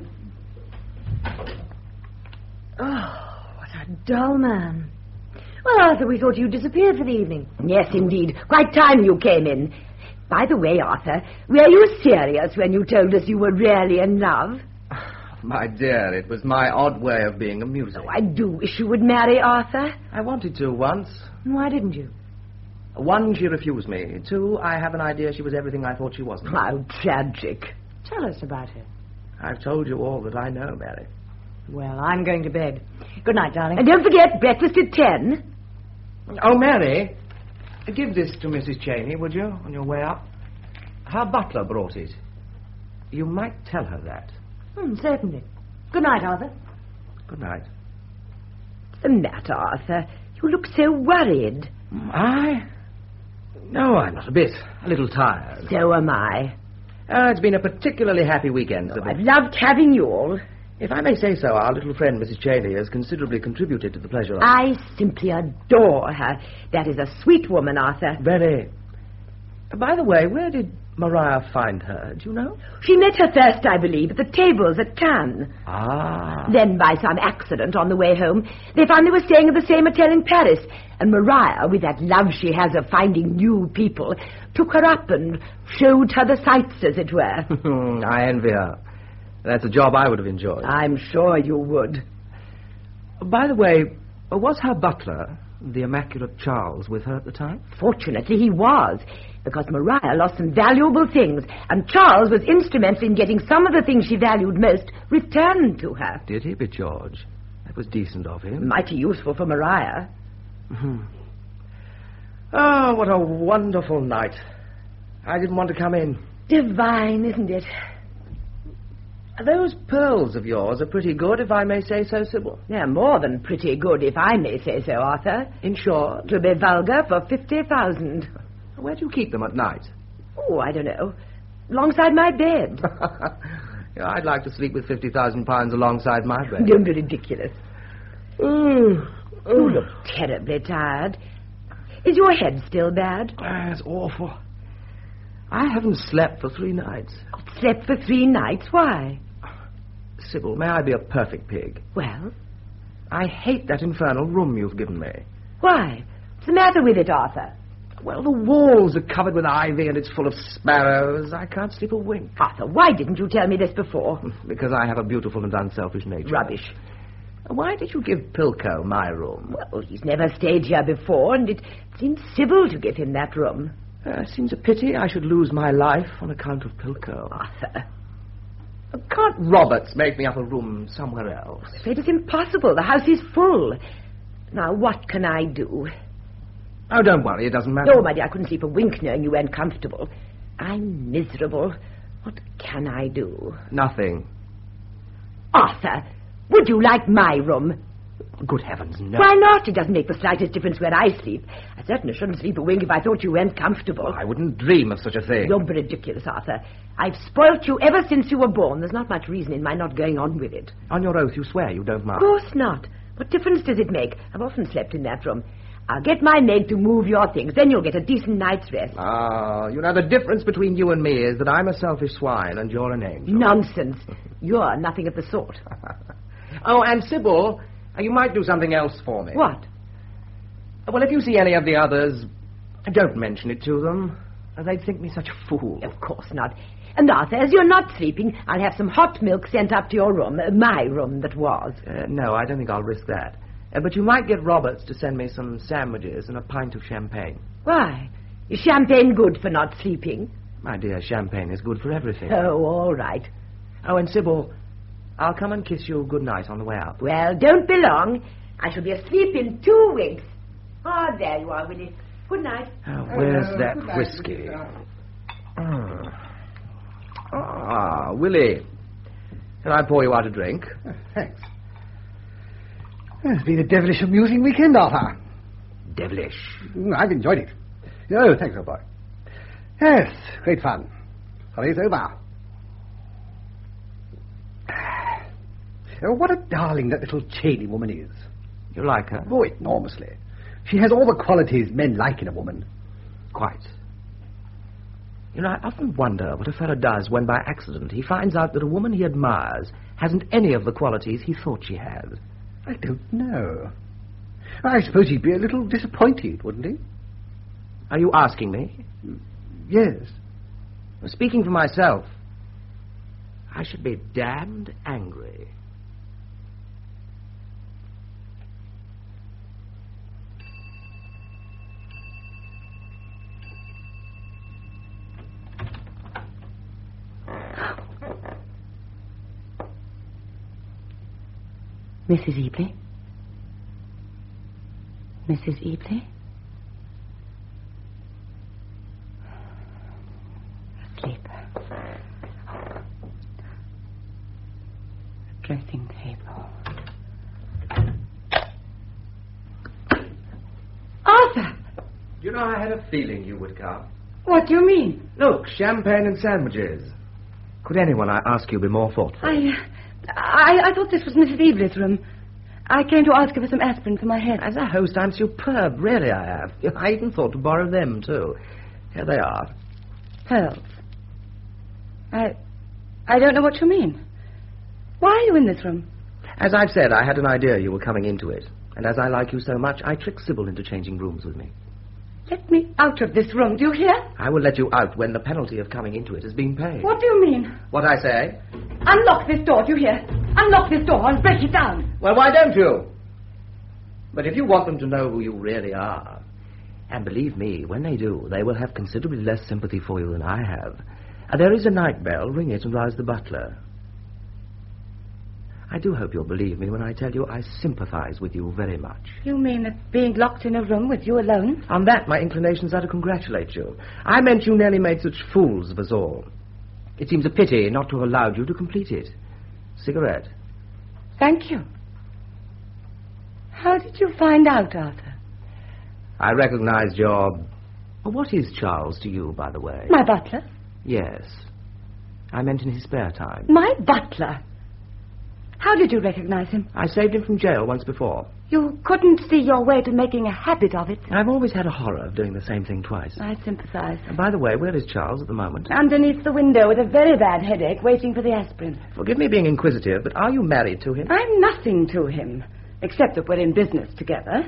Oh, what a dull man. Well, Arthur, we thought you disappeared for the evening. Yes, indeed. Quite time you came in. By the way, Arthur, were you serious when you told us you were really in love? My dear, it was my odd way of being amusing. Oh, I do wish you would marry Arthur. I wanted to once. Why didn't you? 1, she refused me. 2, I have an idea she was everything I thought she wasn't. How tragic. Tell us about her. I've told you all that I know, Mary. Well, I'm going to bed. Good night, darling. And don't forget, breakfast at 10. Oh, Mary, give this to Mrs. Cheney, would you, on your way up? Her butler brought it. You might tell her that. Certainly. Good night, Arthur. Good night. What's the matter, Arthur? You look so worried. I? No, I'm not a bit. A little tired. So am I. It's been a particularly happy weekend. I've loved having you all. If I may say so, our little friend, Mrs. Cheney, has considerably contributed to the pleasure of... I simply adore her. That is a sweet woman, Arthur. Very. By the way, where did Maria find her? Do you know? She met her first, I believe, at the tables at Cannes. Ah. Then, by some accident on the way home, they found they were staying at the same hotel in Paris. And Maria, with that love she has of finding new people, took her up and showed her the sights, as it were. I envy her. That's a job I would have enjoyed. I'm sure you would. By the way, was her butler, the Immaculate Charles, with her at the time? Fortunately, he was, because Maria lost some valuable things, and Charles was instrumental in getting some of the things she valued most returned to her. Did he, by George? That was decent of him. Mighty useful for Maria. Oh, what a wonderful night. I didn't want to come in. Divine, isn't it? Those pearls of yours are pretty good, if I may say so, Sybil. They're more than pretty good, if I may say so, Arthur. In short? To be vulgar, for 50,000. Where do you keep them at night? Oh, I don't know. Alongside my bed. Yeah, I'd like to sleep with £50,000 alongside my bed. Don't be ridiculous. You look terribly tired. Is your head still bad? It's awful. I haven't slept for 3 nights. Slept for 3 nights? Why? Sybil, may I be a perfect pig? Well? I hate that infernal room you've given me. Why? What's the matter with it, Arthur? Well, the walls are covered with ivy and it's full of sparrows. I can't sleep a wink. Arthur, why didn't you tell me this before? Because I have a beautiful and unselfish nature. Rubbish. Why did you give Pilko my room? Well, he's never stayed here before, and it seemed civil to give him that room. It seems a pity I should lose my life on account of Pilko. Arthur. Can't Roberts make me up a room somewhere else? I'm afraid it's impossible. The house is full. Now, what can I do? Oh, don't worry. It doesn't matter. No, my dear, I couldn't sleep a wink knowing you weren't comfortable. I'm miserable. What can I do? Nothing. Arthur, would you like my room? Good heavens, no. Why not? It doesn't make the slightest difference where I sleep. I certainly shouldn't sleep a wink if I thought you weren't comfortable. I wouldn't dream of such a thing. Don't be ridiculous, Arthur. I've spoilt you ever since you were born. There's not much reason in my not going on with it. On your oath, you swear you don't mind? Of course not. What difference does it make? I've often slept in that room. I'll get my maid to move your things. Then you'll get a decent night's rest. Ah, you know, the difference between you and me is that I'm a selfish swine and you're an angel. Nonsense. You're nothing of the sort. Oh, and Sybil, you might do something else for me. What? Well, if you see any of the others, don't mention it to them. They'd think me such a fool. Of course not. And Arthur, as you're not sleeping, I'll have some hot milk sent up to your room. My room, that was. No, I don't think I'll risk that. But you might get Roberts to send me some sandwiches and a pint of champagne. Why? Is champagne good for not sleeping? My dear, champagne is good for everything. Oh, all right. Oh, and Sybil, I'll come and kiss you good night on the way out. Well, don't be long. I shall be asleep in 2 winks. Ah, there you are, Willie. Good night. Oh, where's that whiskey? Willie. Can I pour you out a drink? Thanks. It's been a devilish amusing weekend, Arthur. Devilish. I've enjoyed it. Oh, thanks, old boy. Yes, great fun. Hurry's over. Oh, what a darling that little Cheney woman is. You like her? Oh, enormously. She has all the qualities men like in a woman. Quite. You know, I often wonder what a fellow does when by accident he finds out that a woman he admires hasn't any of the qualities he thought she had. I don't know. I suppose he'd be a little disappointed, wouldn't he? Are you asking me? Yes. Well, speaking for myself, I should be damned angry. Mrs. Ebley? Mrs. Ebley? Asleep. The dressing table. Arthur! You know, I had a feeling you would come. What do you mean? Look, champagne and sandwiches. Could anyone, I ask you, be more thoughtful? I thought this was Mrs. Ebley's room. I came to ask her for some aspirin for my head. As a host, I'm superb. Really, I have. I even thought to borrow them, too. Here they are. Pearls. I don't know what you mean. Why are you in this room? As I've said, I had an idea you were coming into it. And as I like you so much, I tricked Sybil into changing rooms with me. Let me out of this room, do you hear? I will let you out when the penalty of coming into it has been paid. What do you mean? What I say? Unlock this door, do you hear? Unlock this door and break it down. Well, why don't you? But if you want them to know who you really are, and believe me, when they do, they will have considerably less sympathy for you than I have. There is a night bell. Ring it and rouse the butler. I do hope you'll believe me when I tell you I sympathize with you very much. You mean that being locked in a room with you alone? On that, my inclinations are to congratulate you. I meant you nearly made such fools of us all. It seems a pity not to have allowed you to complete it. Cigarette. Thank you. How did you find out, Arthur? I recognized your... What is Charles to you, by the way? My butler. Yes. I meant in his spare time. My butler? How did you recognize him? I saved him from jail once before. You couldn't see your way to making a habit of it? I've always had a horror of doing the same thing twice. I sympathize. And by the way, where is Charles at the moment? Underneath the window with a very bad headache, waiting for the aspirin. Forgive me being inquisitive, but are you married to him? I'm nothing to him, except that we're in business together.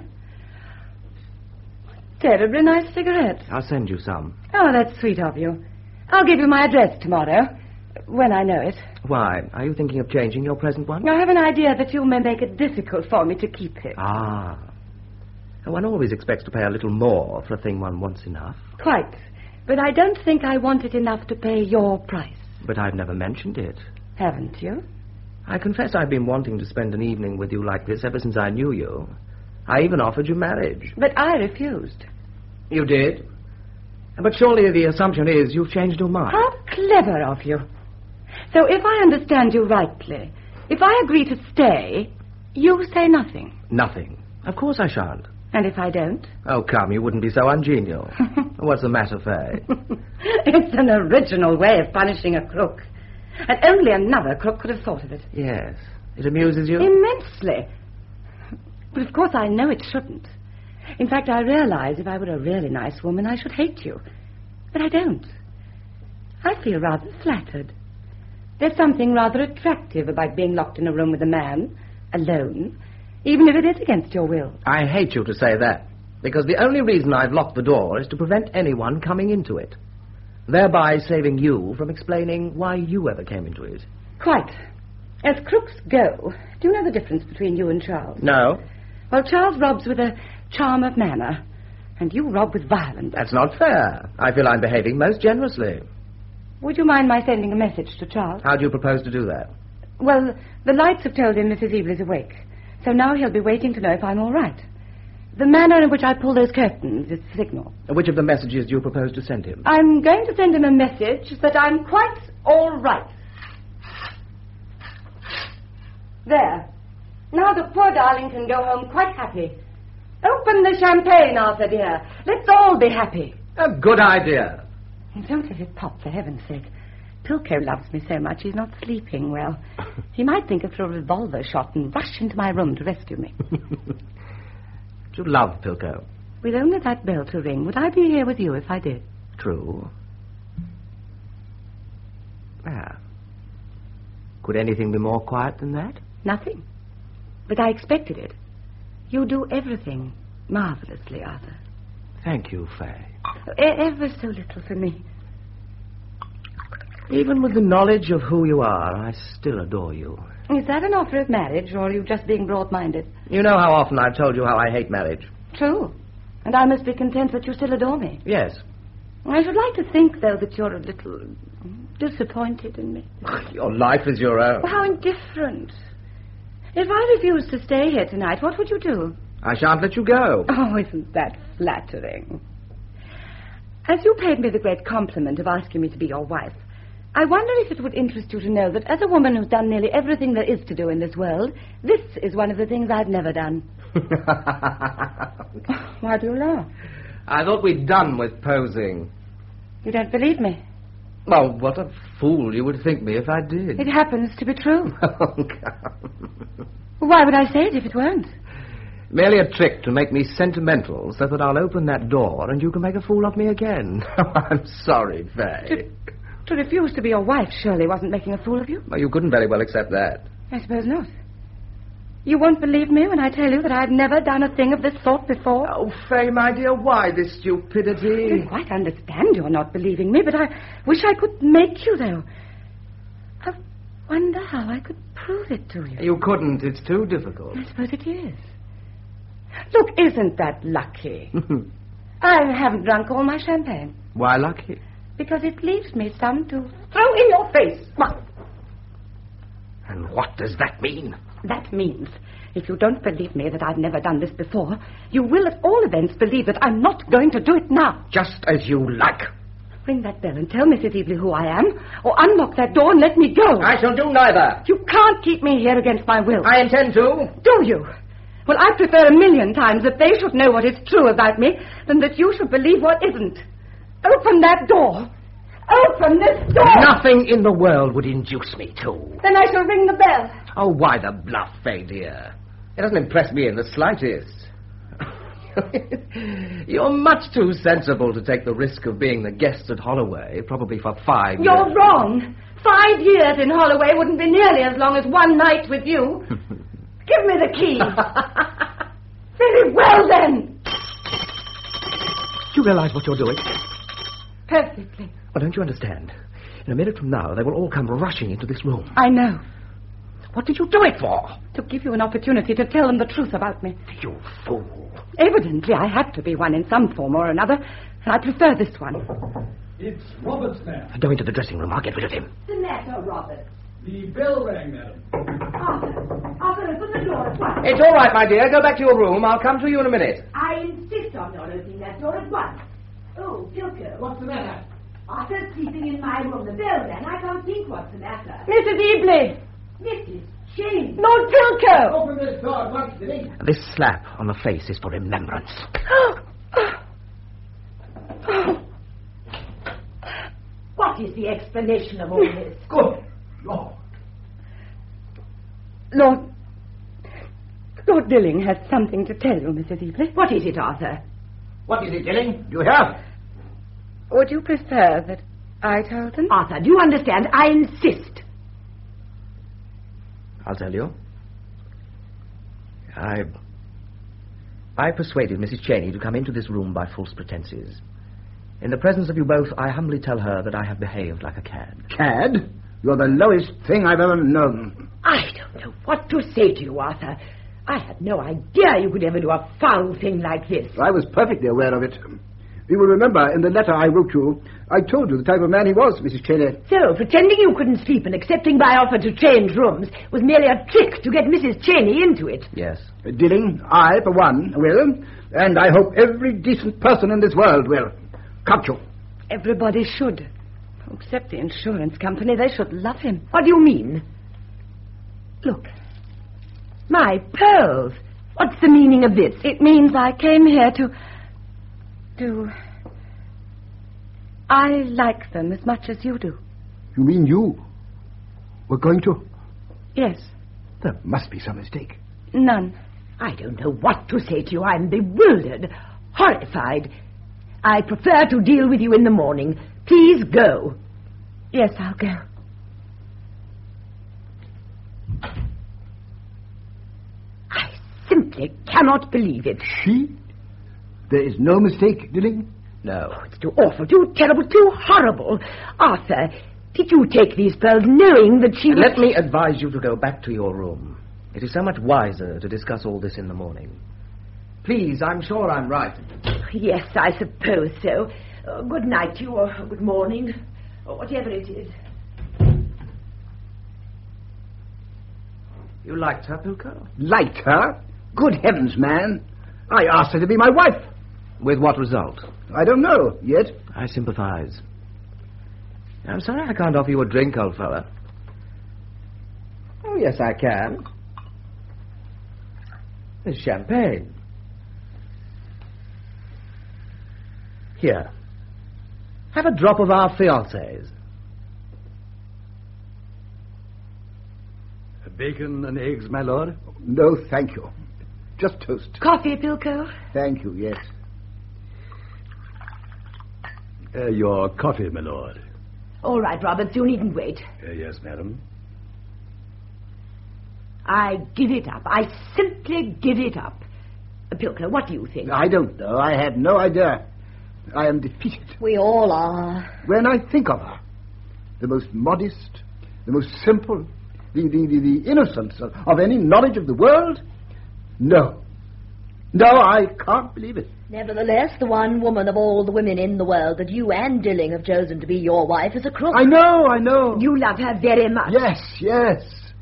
Terribly nice cigarette. I'll send you some. Oh, that's sweet of you. I'll give you my address tomorrow, when I know it. Why? Are you thinking of changing your present one? I have an idea that you may make it difficult for me to keep it. Ah. One always expects to pay a little more for a thing one wants enough. Quite. But I don't think I want it enough to pay your price. But I've never mentioned it. Haven't you? I confess I've been wanting to spend an evening with you like this ever since I knew you. I even offered you marriage. But I refused. You did? But surely the assumption is you've changed your mind. How clever of you. So if I understand you rightly, if I agree to stay, you say nothing. Nothing. Of course I shan't. And if I don't? Oh, come, you wouldn't be so ungenial. What's the matter, Faye? It's an original way of punishing a crook. And only another crook could have thought of it. Yes. It amuses you? Immensely. But of course I know it shouldn't. In fact, I realize if I were a really nice woman, I should hate you. But I don't. I feel rather flattered. There's something rather attractive about being locked in a room with a man, alone, even if it is against your will. I hate you to say that, because the only reason I've locked the door is to prevent anyone coming into it, thereby saving you from explaining why you ever came into it. Quite. As crooks go, do you know the difference between you and Charles? No. Well, Charles robs with a charm of manner, and you rob with violence. That's not fair. I feel I'm behaving most generously. Would you mind my sending a message to Charles? How do you propose to do that? Well, the lights have told him Mrs. Evil is awake, so now he'll be waiting to know if I'm all right. The manner in which I pull those curtains is the signal. Which of the messages do you propose to send him? I'm going to send him a message that I'm quite all right. There. Now the poor darling can go home quite happy. Open the champagne, Arthur, dear. Let's all be happy. A good idea. Don't let it pop, for heaven's sake. Pilko loves me so much he's not sleeping well. He might think of a revolver shot and rush into my room to rescue me. You love Pilko. With only that bell to ring, would I be here with you if I did? True. Ah. Could anything be more quiet than that? Nothing. But I expected it. You do everything marvelously, Arthur. Thank you, Faye. Ever so little for me. Even with the knowledge of who you are, I still adore you. Is that an offer of marriage, or are you just being broad-minded? You know how often I've told you how I hate marriage. True. And I must be content that you still adore me. Yes. I should like to think, though, that you're a little disappointed in me. Your life is your own. Well, how indifferent. If I refused to stay here tonight, what would you do? I shan't let you go. Oh, isn't that flattering? As you paid me the great compliment of asking me to be your wife, I wonder if it would interest you to know that as a woman who's done nearly everything there is to do in this world, this is one of the things I've never done. Why do you laugh? I thought we'd done with posing. You don't believe me? Well, what a fool you would think me if I did. It happens to be true. Oh, come. Why would I say it if it weren't? Merely a trick to make me sentimental so that I'll open that door and you can make a fool of me again. I'm sorry, Faye. To refuse to be your wife surely wasn't making a fool of you. Well, you couldn't very well accept that. I suppose not. You won't believe me when I tell you that I've never done a thing of this sort before? Oh, Faye, my dear, why this stupidity? I quite understand you're not believing me, but I wish I could make you, though. I wonder how I could prove it to you. You couldn't. It's too difficult. I suppose it is. Look, isn't that lucky? I haven't drunk all my champagne. Why lucky? Because it leaves me some to throw in your face. And what does that mean? That means, if you don't believe me that I've never done this before, you will at all events believe that I'm not going to do it now. Just as you like. Ring that bell and tell Mrs. Evely who I am, or unlock that door and let me go. I shall do neither. You can't keep me here against my will. I intend to. Do you? Well, I prefer 1,000,000 times that they should know what is true about me than that you should believe what isn't. Open that door. Open this door. Nothing in the world would induce me to. Then I shall ring the bell. Oh, why the bluff, Faye, dear? It doesn't impress me in the slightest. You're much too sensible to take the risk of being the guest at Holloway, probably for 5 years. You're wrong. 5 years in Holloway wouldn't be nearly as long as one night with you. Give me the key. Very well, then. Do you realize what you're doing? Perfectly. Well, don't you understand? In a minute from now, they will all come rushing into this room. I know. What did you do it for? To give you an opportunity to tell them the truth about me. You fool. Evidently, I had to be one in some form or another, and I prefer this one. It's Roberts, ma'am. Go into the dressing room. I'll get rid of him. The matter, Robert? The bell rang, madam. Arthur, open the door at once. It's all right, my dear. Go back to your room. I'll come to you in a minute. I insist on your opening that door at once. Oh, Pilko. What's the matter? Arthur's sleeping in my room. The bell rang. I can't think what's the matter. Mrs. Evely! Mrs. Jane. Lord Pilko! Open this door at once, Denise. This slap on the face is for remembrance. What is the explanation of all this? Good Lord. Lord Lord Dilling has something to tell you, Mrs. Evelyn. What is it, Arthur? What is it, Dilling? Do you hear? Would you prefer that I told them? Arthur, do you understand? I insist. I'll tell you. I persuaded Mrs. Cheney to come into this room by false pretenses. In the presence of you both, I humbly tell her that I have behaved like a cad. Cad? You're the lowest thing I've ever known. I don't know what to say to you, Arthur. I had no idea you could ever do a foul thing like this. I was perfectly aware of it. You will remember in the letter I wrote you, I told you the type of man he was, Mrs. Cheney. So, pretending you couldn't sleep and accepting my offer to change rooms was merely a trick to get Mrs. Cheney into it. Yes. Dilling, I, for one, will, and I hope every decent person in this world will. Can't you? Everybody should. Except the insurance company. They should love him. What do you mean? Look. My pearls. What's the meaning of this? It means I came here to... I like them as much as you do. You mean you were going to? Yes. There must be some mistake. None. I don't know what to say to you. I'm bewildered, horrified. I prefer to deal with you in the morning. Please go. Yes, I'll go. I simply cannot believe it. She? There is no mistake, Dilling? No. Oh, it's too awful, too terrible, too horrible. Arthur, did you take these pearls knowing that she was... Let me advise you to go back to your room. It is so much wiser to discuss all this in the morning. Please, I'm sure I'm right. Yes, I suppose so. Good night to you, or good morning, or whatever it is. You liked her, Pilko? Liked her? Good heavens, man. I asked her to be my wife. With what result? I don't know yet. I sympathize. I'm sorry I can't offer you a drink, old fella. Oh, yes, I can. There's champagne. Here. Have a drop of our fiancés. Bacon and eggs, my lord? No, thank you. Just toast. Coffee, Pilko? Thank you, yes. Your coffee, my lord. All right, Roberts, you needn't wait. Yes, madam. I give it up. I simply give it up. Pilko, what do you think? I don't know. I had no idea. I am defeated. We all are. When I think of her, the most modest, the most simple, the innocence of any knowledge of the world, no. No, I can't believe it. Nevertheless, the one woman of all the women in the world that you and Dilling have chosen to be your wife is a crook. I know. You love her very much. Yes.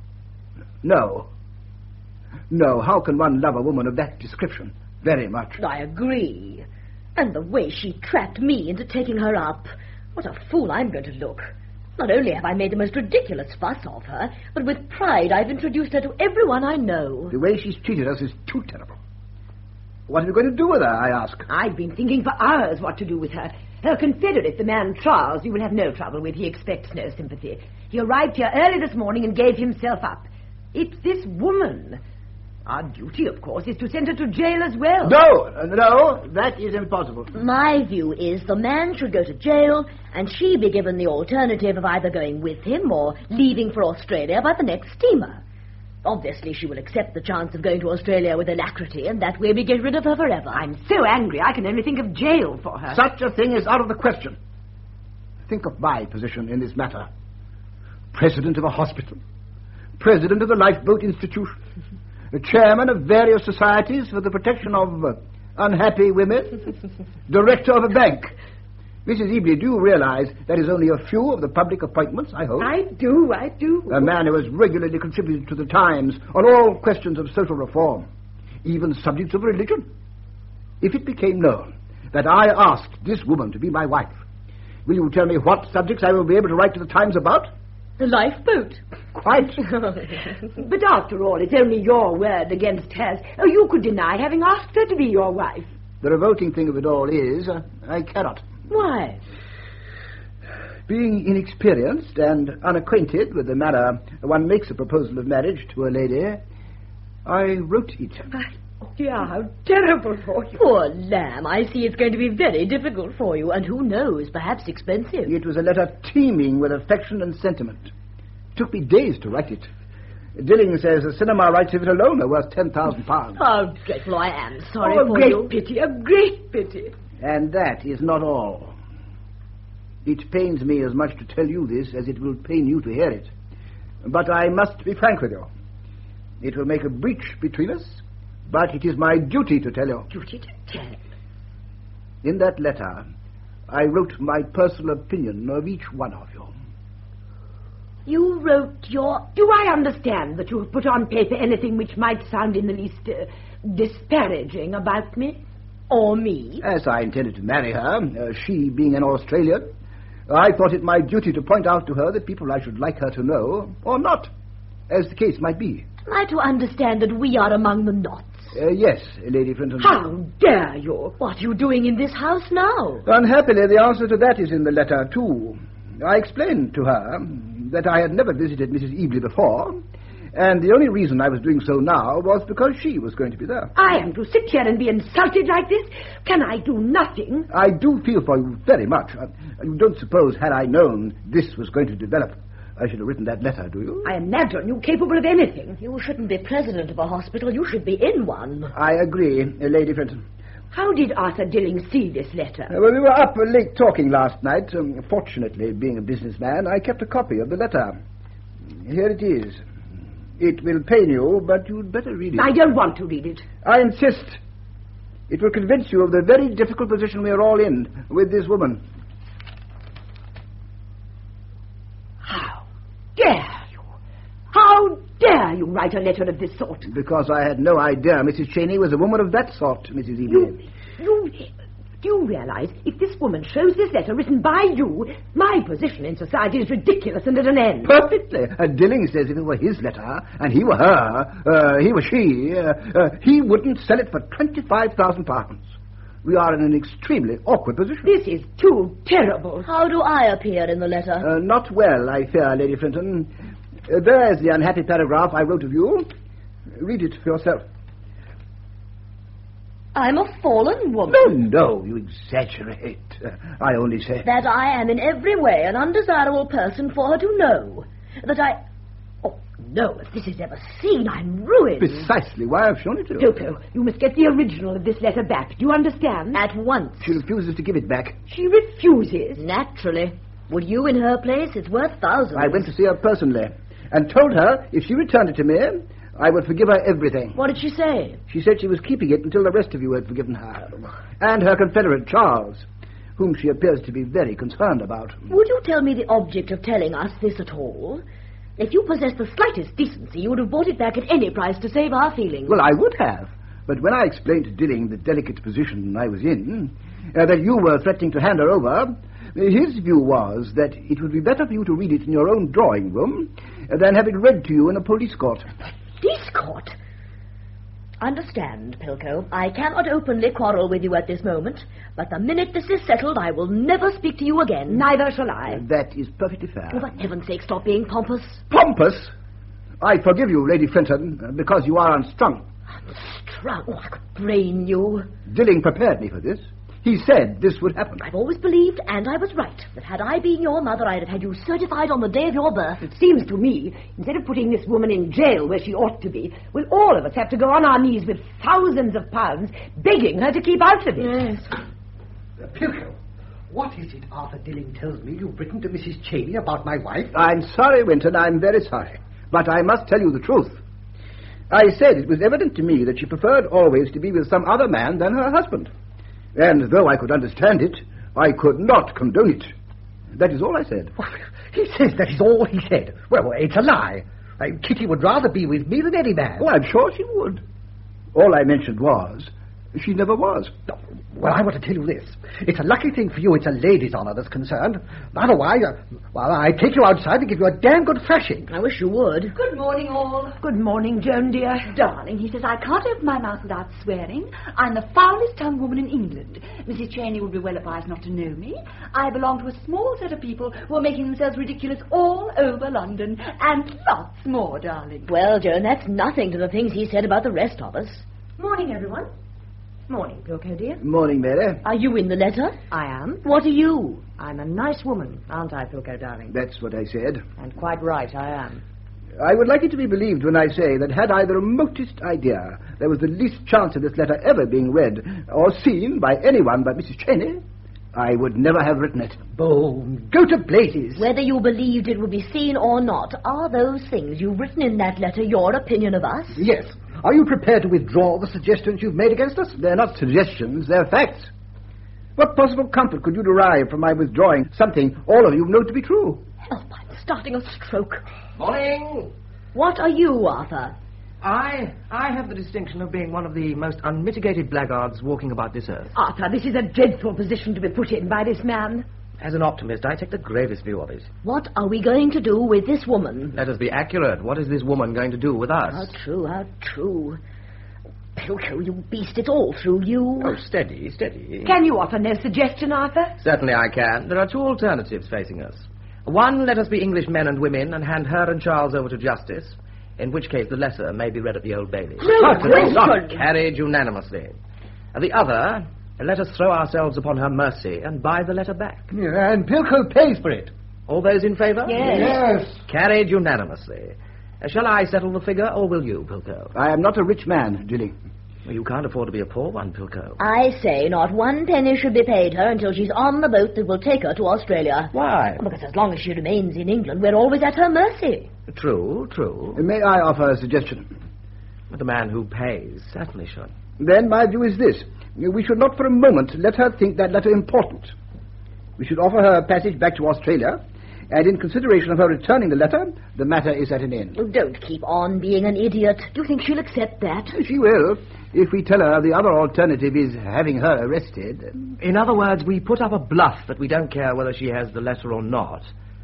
No. No, how can one love a woman of that description? Very much. I agree. And the way she trapped me into taking her up. What a fool I'm going to look. Not only have I made the most ridiculous fuss of her, but with pride I've introduced her to everyone I know. The way she's treated us is too terrible. What are you going to do with her, I ask? I've been thinking for hours what to do with her. Her confederate, the man Charles, you will have no trouble with. He expects no sympathy. He arrived here early this morning and gave himself up. It's this woman. Our duty, of course, is to send her to jail as well. No, that is impossible. My view is the man should go to jail and she be given the alternative of either going with him or leaving for Australia by the next steamer. Obviously, she will accept the chance of going to Australia with alacrity, and that way we get rid of her forever. I'm so angry I can only think of jail for her. Such a thing is out of the question. Think of my position in this matter. President of a hospital. President of the Lifeboat Institution. The chairman of various societies for the protection of unhappy women. Director of a bank. Mrs. Ebley, do you realize that is only a few of the public appointments, I hope? I do. A man who has regularly contributed to the Times on all questions of social reform, even subjects of religion. If it became known that I asked this woman to be my wife, will you tell me what subjects I will be able to write to the Times about? The lifeboat. Quite. But after all, it's only your word against hers. Oh, you could deny having asked her to be your wife. The revolting thing of it all is, I cannot. Why? Being inexperienced and unacquainted with the manner one makes a proposal of marriage to a lady, I wrote it. Oh, dear, how terrible for you. Poor lamb, I see it's going to be very difficult for you, and who knows, perhaps expensive. It was a letter teeming with affection and sentiment. It took me days to write it. Dilling says the cinema rights of it alone are worth £10,000. How dreadful, I am sorry Oh, for a great you. pity, a great pity. And that is not all. It pains me as much to tell you this as it will pain you to hear it. But I must be frank with you. It will make a breach between us, but it is my duty to tell you. Duty to tell. In that letter, I wrote my personal opinion of each one of you. You wrote your... Do I understand that you have put on paper anything which might sound in the least disparaging about me? Or me? As I intended to marry her, she being an Australian, I thought it my duty to point out to her the people I should like her to know, or not, as the case might be. Am I to understand that we are among the knots? Yes, Lady Frinton. How dare you? What are you doing in this house now? Unhappily, the answer to that is in the letter, too. I explained to her that I had never visited Mrs. Ebley before, and the only reason I was doing so now was because she was going to be there. I am to sit here and be insulted like this? Can I do nothing? I do feel for you very much. You don't suppose, had I known this was going to develop, I should have written that letter, do you? I imagine you capable of anything. You shouldn't be president of a hospital. You should be in one. I agree, Lady Frinton. How did Arthur Dilling see this letter? Well, we were up late talking last night. Fortunately, being a businessman, I kept a copy of the letter. Here it is. It will pain you, but you'd better read it. I don't want to read it. I insist. It will convince you of the very difficult position we are all in with this woman. How dare you? How dare you write a letter of this sort? Because I had no idea Mrs. Cheney was a woman of that sort, Mrs. Ebley. Do you realize, if this woman shows this letter written by you, my position in society is ridiculous and at an end? Perfectly. Dilling says if it were his letter, and he were her, he were she, he wouldn't sell it for £25,000. We are in an extremely awkward position. This is too terrible. How do I appear in the letter? Not well, I fear, Lady Frinton. There's the unhappy paragraph I wrote of you. Read it for yourself. I'm a fallen woman. No, you exaggerate. I only say... That I am in every way an undesirable person for her to know. That I... Oh, no, if this is ever seen, I'm ruined. Precisely why I've shown it to you. Toko, you must get the original of this letter back. Do you understand? At once. She refuses to give it back. She refuses? Naturally. Would you in her place? It's worth thousands. I went to see her personally and told her if she returned it to me, I would forgive her everything. What did she say? She said she was keeping it until the rest of you had forgiven her. And her confederate, Charles, whom she appears to be very concerned about. Would you tell me the object of telling us this at all? If you possessed the slightest decency, you would have bought it back at any price to save our feelings. Well, I would have. But when I explained to Dilling the delicate position I was in, that you were threatening to hand her over, his view was that it would be better for you to read it in your own drawing room than have it read to you in a police court. Police court? Understand, Pilko. I cannot openly quarrel with you at this moment, but the minute this is settled, I will never speak to you again. Neither shall I. That is perfectly fair. Oh, for heaven's sake, stop being pompous. Pompous? I forgive you, Lady Frinton, because you are unstrung. Unstrung? Oh, I could brain you. Dilling prepared me for this. He said this would happen. I've always believed, and I was right, that had I been your mother, I'd have had you certified on the day of your birth. It seems to me, instead of putting this woman in jail where she ought to be, we'll all of us have to go on our knees with thousands of pounds begging her to keep out of it. Yes. Pilko, what is it Arthur Dilling tells me you've written to Mrs. Cheney about my wife? I'm sorry, Winton, I'm very sorry. But I must tell you the truth. I said it was evident to me that she preferred always to be with some other man than her husband. And though I could understand it, I could not condone it. That is all I said. He says that is all he said. Well, it's a lie. Kitty would rather be with me than any man. Oh, I'm sure she would. All I mentioned was, she never was. Well, I want to tell you this. It's a lucky thing for you it's a lady's honour that's concerned. Otherwise, I'd take you outside and give you a damn good thrashing. I wish you would. Good morning, all. Good morning, Joan, dear. Darling, he says I can't open my mouth without swearing. I'm the foulest tongued woman in England. Mrs. Cheney would be well advised not to know me. I belong to a small set of people who are making themselves ridiculous all over London. And lots more, darling. Well, Joan, that's nothing to the things he said about the rest of us. Morning, everyone. Morning, Pilko, dear. Morning, Mary. Are you in the letter? I am. What are you? I'm a nice woman, aren't I, Pilko, darling? That's what I said. And quite right, I am. I would like it to be believed when I say that had I the remotest idea there was the least chance of this letter ever being read or seen by anyone but Mrs. Cheney, I would never have written it. Boom. Go to blazes. Whether you believed it would be seen or not, are those things you've written in that letter your opinion of us? Yes. Are you prepared to withdraw the suggestions you've made against us? They're not suggestions, they're facts. What possible comfort could you derive from my withdrawing something all of you know to be true? Help, I'm starting a stroke. Morning. What are you, Arthur? I have the distinction of being one of the most unmitigated blackguards walking about this earth. Arthur, this is a dreadful position to be put in by this man. As an optimist, I take the gravest view of it. What are we going to do with this woman? Let us be accurate. What is this woman going to do with us? How true, how true. Pilko, you beast, it's all through you. Oh, steady, steady. Can you offer no suggestion, Arthur? Certainly I can. There are two alternatives facing us. One, let us be English men and women and hand her and Charles over to justice, in which case the lesser may be read at the Old Bailey. No, Carried unanimously. And the other, let us throw ourselves upon her mercy and buy the letter back. Yeah, and Pilko pays for it. All those in favour? Yes. Carried unanimously. Shall I settle the figure, or will you, Pilko? I am not a rich man, Dilly. Well, you can't afford to be a poor one, Pilko. I say not one penny should be paid her until she's on the boat that will take her to Australia. Why? Because as long as she remains in England, we're always at her mercy. True, true. May I offer a suggestion? But the man who pays certainly should. Then my view is this. We should not for a moment let her think that letter important. We should offer her a passage back to Australia, and in consideration of her returning the letter, the matter is at an end. Oh, don't keep on being an idiot. Do you think she'll accept that? She will, if we tell her the other alternative is having her arrested. In other words, we put up a bluff that we don't care whether she has the letter or not.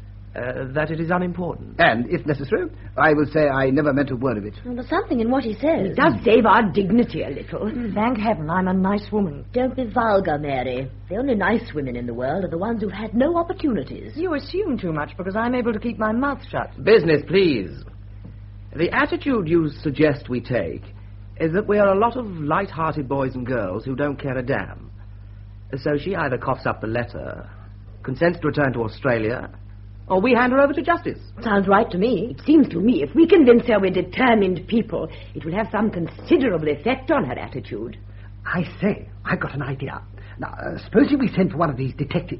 That it is unimportant. And, if necessary, I will say I never meant a word of it. Well, there's something in what he says. It does save our dignity a little. Thank heaven I'm a nice woman. Don't be vulgar, Mary. The only nice women in the world are the ones who've had no opportunities. You assume too much because I'm able to keep my mouth shut. Business, please. The attitude you suggest we take is that we are a lot of light-hearted boys and girls who don't care a damn. So she either coughs up the letter, consents to return to Australia, or we hand her over to justice. Sounds right to me. It seems to me if we convince her we're determined people, it will have some considerable effect on her attitude. I say, I've got an idea. Now, supposing we send for one of these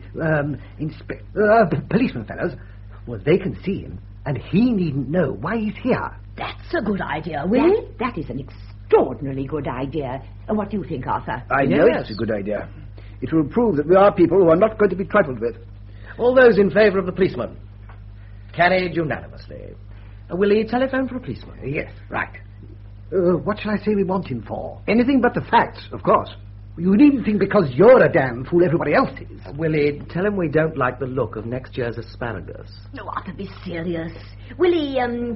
policeman fellows, well, they can see him, and he needn't know why he's here. That's a good idea, Willie. That is an extraordinarily good idea. What do you think, Arthur? I know it's a good idea. It will prove that we are people who are not going to be trifled with. All those in favour of the policeman? Carried unanimously. Willie, telephone for a policeman. Yes, right. What shall I say we want him for? Anything but the facts, of course. You needn't think because you're a damn fool everybody else is. Willie, tell him we don't like the look of next year's asparagus. No, Arthur, be serious. Willie,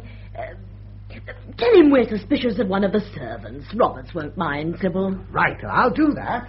tell him we're suspicious of one of the servants. Roberts won't mind, Sybil. Right, I'll do that.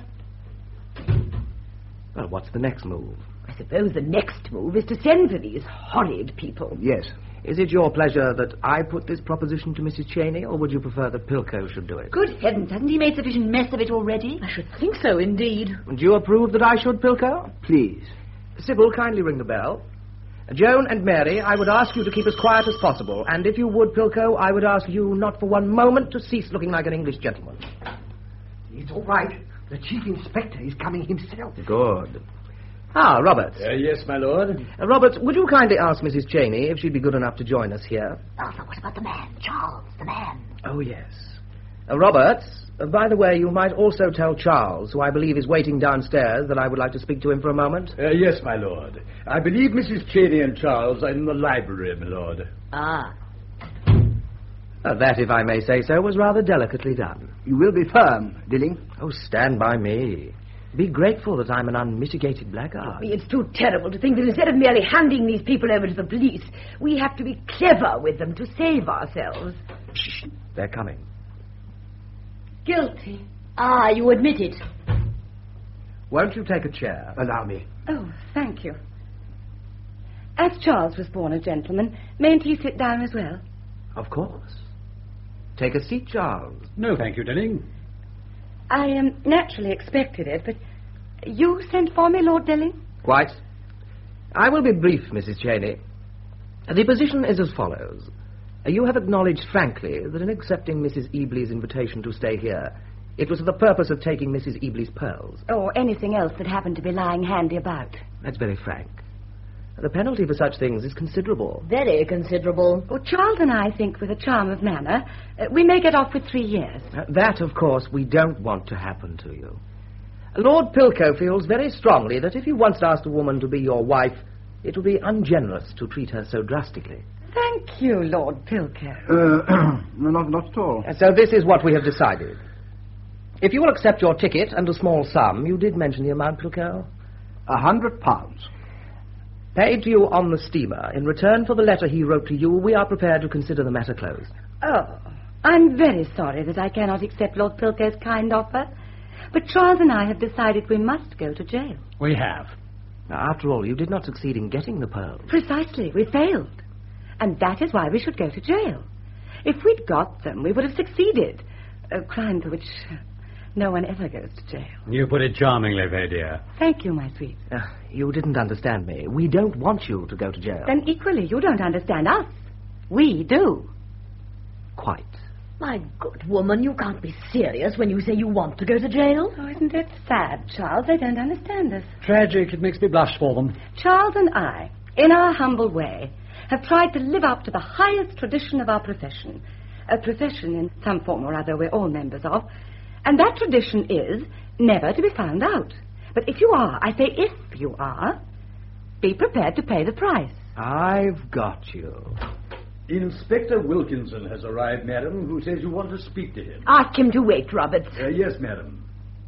Well, what's the next move? I suppose the next move is to send for these horrid people. Yes. Is it your pleasure that I put this proposition to Mrs. Cheney, or would you prefer that Pilko should do it? Good heavens, hasn't he made sufficient mess of it already? I should think so, indeed. Do you approve that I should, Pilko? Please. Sybil, kindly ring the bell. Joan and Mary, I would ask you to keep as quiet as possible, and if you would, Pilko, I would ask you not for one moment to cease looking like an English gentleman. It's all right. The chief inspector is coming himself. Good. Ah, Roberts. Yes, my lord. Roberts, would you kindly ask Mrs. Cheney if she'd be good enough to join us here? Arthur, what about the man? Charles, the man. Oh, yes. Roberts, by the way, you might also tell Charles, who I believe is waiting downstairs, that I would like to speak to him for a moment. Yes, my lord. I believe Mrs. Cheney and Charles are in the library, my lord. Ah. That, if I may say so, was rather delicately done. You will be firm, Dilling. Oh, stand by me. Be grateful that I'm an unmitigated blackguard. It's too terrible to think that instead of merely handing these people over to the police, we have to be clever with them to save ourselves. Shh, they're coming. Guilty. Ah, you admit it. Won't you take a chair? Allow me. Oh, thank you. As Charles was born a gentleman, mayn't he sit down as well? Of course. Take a seat, Charles. No, thank you, Delling. I naturally expected it, but you sent for me, Lord Delling? Quite. I will be brief, Mrs. Cheney. The position is as follows. You have acknowledged frankly that in accepting Mrs. Ebley's invitation to stay here, it was for the purpose of taking Mrs. Ebley's pearls. Or anything else that happened to be lying handy about. That's very frank. The penalty for such things is considerable. Very considerable. Oh, Charles and I think with a charm of manner, we may get off with 3 years. That, of course, we don't want to happen to you. Lord Pilko feels very strongly that if you once asked a woman to be your wife, it would be ungenerous to treat her so drastically. Thank you, Lord Pilko. Not at all. So this is what we have decided. If you will accept your ticket and a small sum, you did mention the amount, Pilko? £100. Paid to you on the steamer. In return for the letter he wrote to you, we are prepared to consider the matter closed. Oh, I'm very sorry that I cannot accept Lord Pilko's kind offer. But Charles and I have decided we must go to jail. We have. Now, after all, you did not succeed in getting the pearls. Precisely. We failed. And that is why we should go to jail. If we'd got them, we would have succeeded. A crime for which no one ever goes to jail. You put it charmingly, Vadia. Thank you, my sweet. You didn't understand me. We don't want you to go to jail. Then equally, you don't understand us. We do. Quite. My good woman, you can't be serious when you say you want to go to jail. Oh, isn't it sad, Charles? They don't understand us. Tragic. It makes me blush for them. Charles and I, in our humble way, have tried to live up to the highest tradition of our profession. A profession in some form or other we're all members of. And that tradition is never to be found out. But if you are, I say if you are, be prepared to pay the price. I've got you. Inspector Wilkinson has arrived, madam, who says you want to speak to him. Ask him to wait, Roberts. Yes, madam.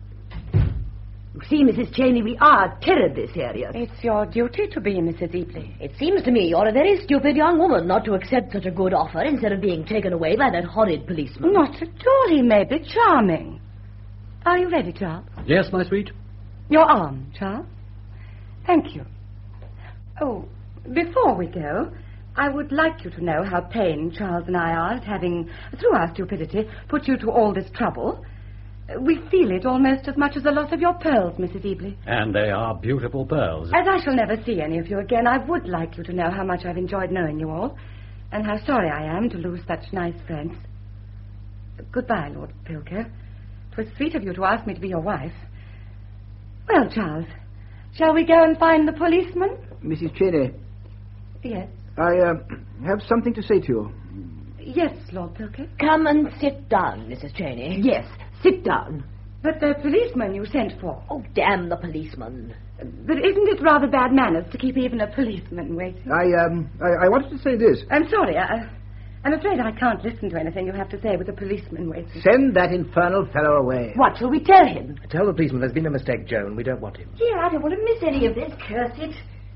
You see, Mrs. Cheney, we are terribly serious. It's your duty to be, Mrs. Ebley. It seems to me you're a very stupid young woman not to accept such a good offer instead of being taken away by that horrid policeman. Not at all. He may be charming. Are you ready, Charles? Yes, my sweet. Your arm, Charles. Thank you. Oh, before we go, I would like you to know how pained Charles and I are at having, through our stupidity, put you to all this trouble. We feel it almost as much as the loss of your pearls, Mrs. Ebley. And they are beautiful pearls. As I shall never see any of you again, I would like you to know how much I've enjoyed knowing you all, and how sorry I am to lose such nice friends. Goodbye, Lord Pilko. It was sweet of you to ask me to be your wife. Well, Charles, shall we go and find the policeman? Mrs. Cheney. Yes. I have something to say to you. Yes, Lord Pilko. Come and sit down, Mrs. Cheney. Yes, sit down. But the policeman you sent for. Oh, damn the policeman. But isn't it rather bad manners to keep even a policeman waiting? I wanted to say this. I'm sorry. I'm afraid I can't listen to anything you have to say with a policeman waiting. Send that infernal fellow away. What shall we tell him? Tell the policeman there's been a mistake, Joan. We don't want him. Here, I don't want to miss any of this. Curse it.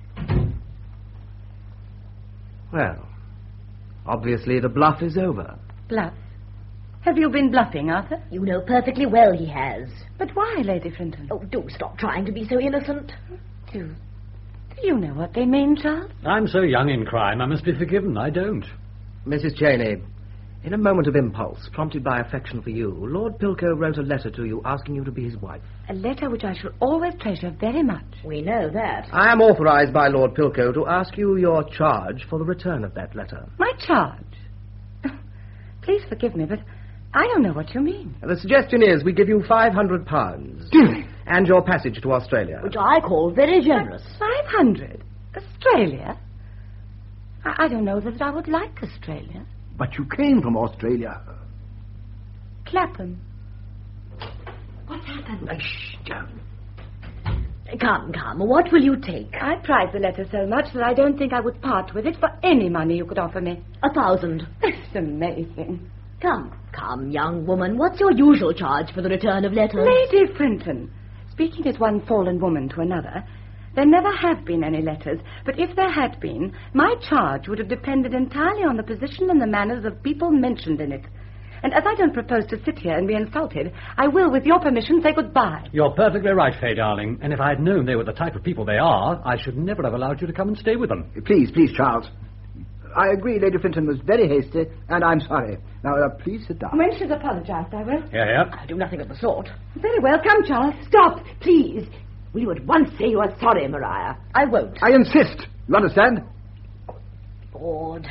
Well, obviously the bluff is over. Bluff? Have you been bluffing, Arthur? You know perfectly well he has. But why, Lady Frinton? Oh, do stop trying to be so innocent. Do you know what they mean, Charles? I'm so young in crime, I must be forgiven. I don't. Mrs. Cheney, in a moment of impulse, prompted by affection for you, Lord Pilko wrote a letter to you asking you to be his wife. A letter which I shall always treasure very much. We know that. I am authorized by Lord Pilko to ask you your charge for the return of that letter. My charge? Please forgive me, but I don't know what you mean. The suggestion is we give you £500 and your passage to Australia. Which I call very generous. 500? Australia? I don't know that I would like Australia. But you came from Australia. Clapham. What's happened? Shh, Joan. Come, what will you take? I prize the letter so much that I don't think I would part with it for any money you could offer me. 1,000. It's amazing. Come, young woman. What's your usual charge for the return of letters? Lady Frinton, speaking as one fallen woman to another, there never have been any letters, but if there had been, my charge would have depended entirely on the position and the manners of people mentioned in it. And as I don't propose to sit here and be insulted, I will, with your permission, say goodbye. You're perfectly right, Fay, darling. And if I had known they were the type of people they are, I should never have allowed you to come and stay with them. Please, Charles. I agree Lady Frinton was very hasty, and I'm sorry. Now, please sit down. When she's apologized, I will. Yeah. I'll do nothing of the sort. Very well. Come, Charles. Stop, please. Will you at once say you are sorry, Maria? I won't. I insist. You understand? Lord.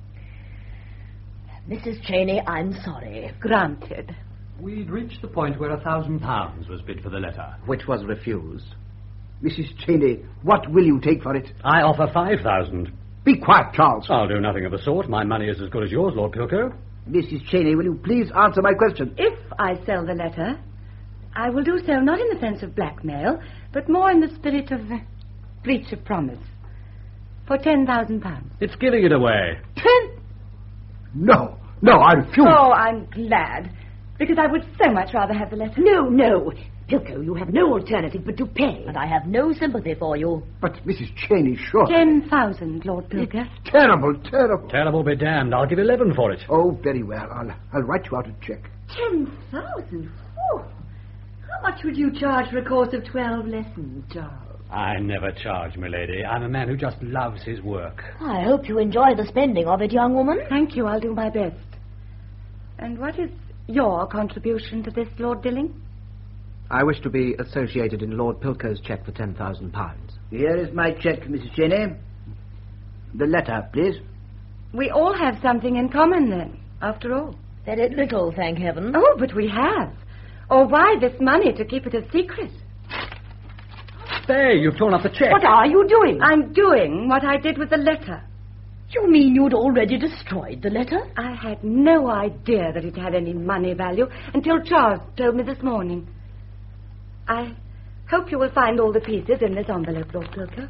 Mrs. Cheney, I'm sorry. Granted. We'd reached the point where £1,000 was bid for the letter. Which was refused. Mrs. Cheney, what will you take for it? I offer £5,000. Be quiet, Charles. I'll do nothing of the sort. My money is as good as yours, Lord Pilko. Mrs. Cheney, will you please answer my question? If I sell the letter, I will do so not in the sense of blackmail, but more in the spirit of breach of promise. For £10,000. It's giving it away. 10? No, I refuse. Oh, I'm glad. Because I would so much rather have the letter. No. Pilko, you have no alternative but to pay. And I have no sympathy for you. But, Mrs. Cheney, sure. 10,000, Lord Pilker. Terrible. Terrible be damned. I'll give 11 for it. Oh, very well. I'll write you out a check. 10,000? How much would you charge for a course of 12 lessons, Charles? I never charge, milady. I'm a man who just loves his work. I hope you enjoy the spending of it, young woman. Thank you. I'll do my best. And what is your contribution to this, Lord Dilling? I wish to be associated in Lord Pilko's cheque for £10,000. Here is my check, Mrs. Cheney. The letter, please. We all have something in common, then, after all. Very little, thank heaven. Oh, but we have. Or why this money to keep it a secret? Fay, you've torn up the cheque. What are you doing? I'm doing what I did with the letter. You mean you'd already destroyed the letter? I had no idea that it had any money value until Charles told me this morning. I hope you will find all the pieces in this envelope, Lord Pilker.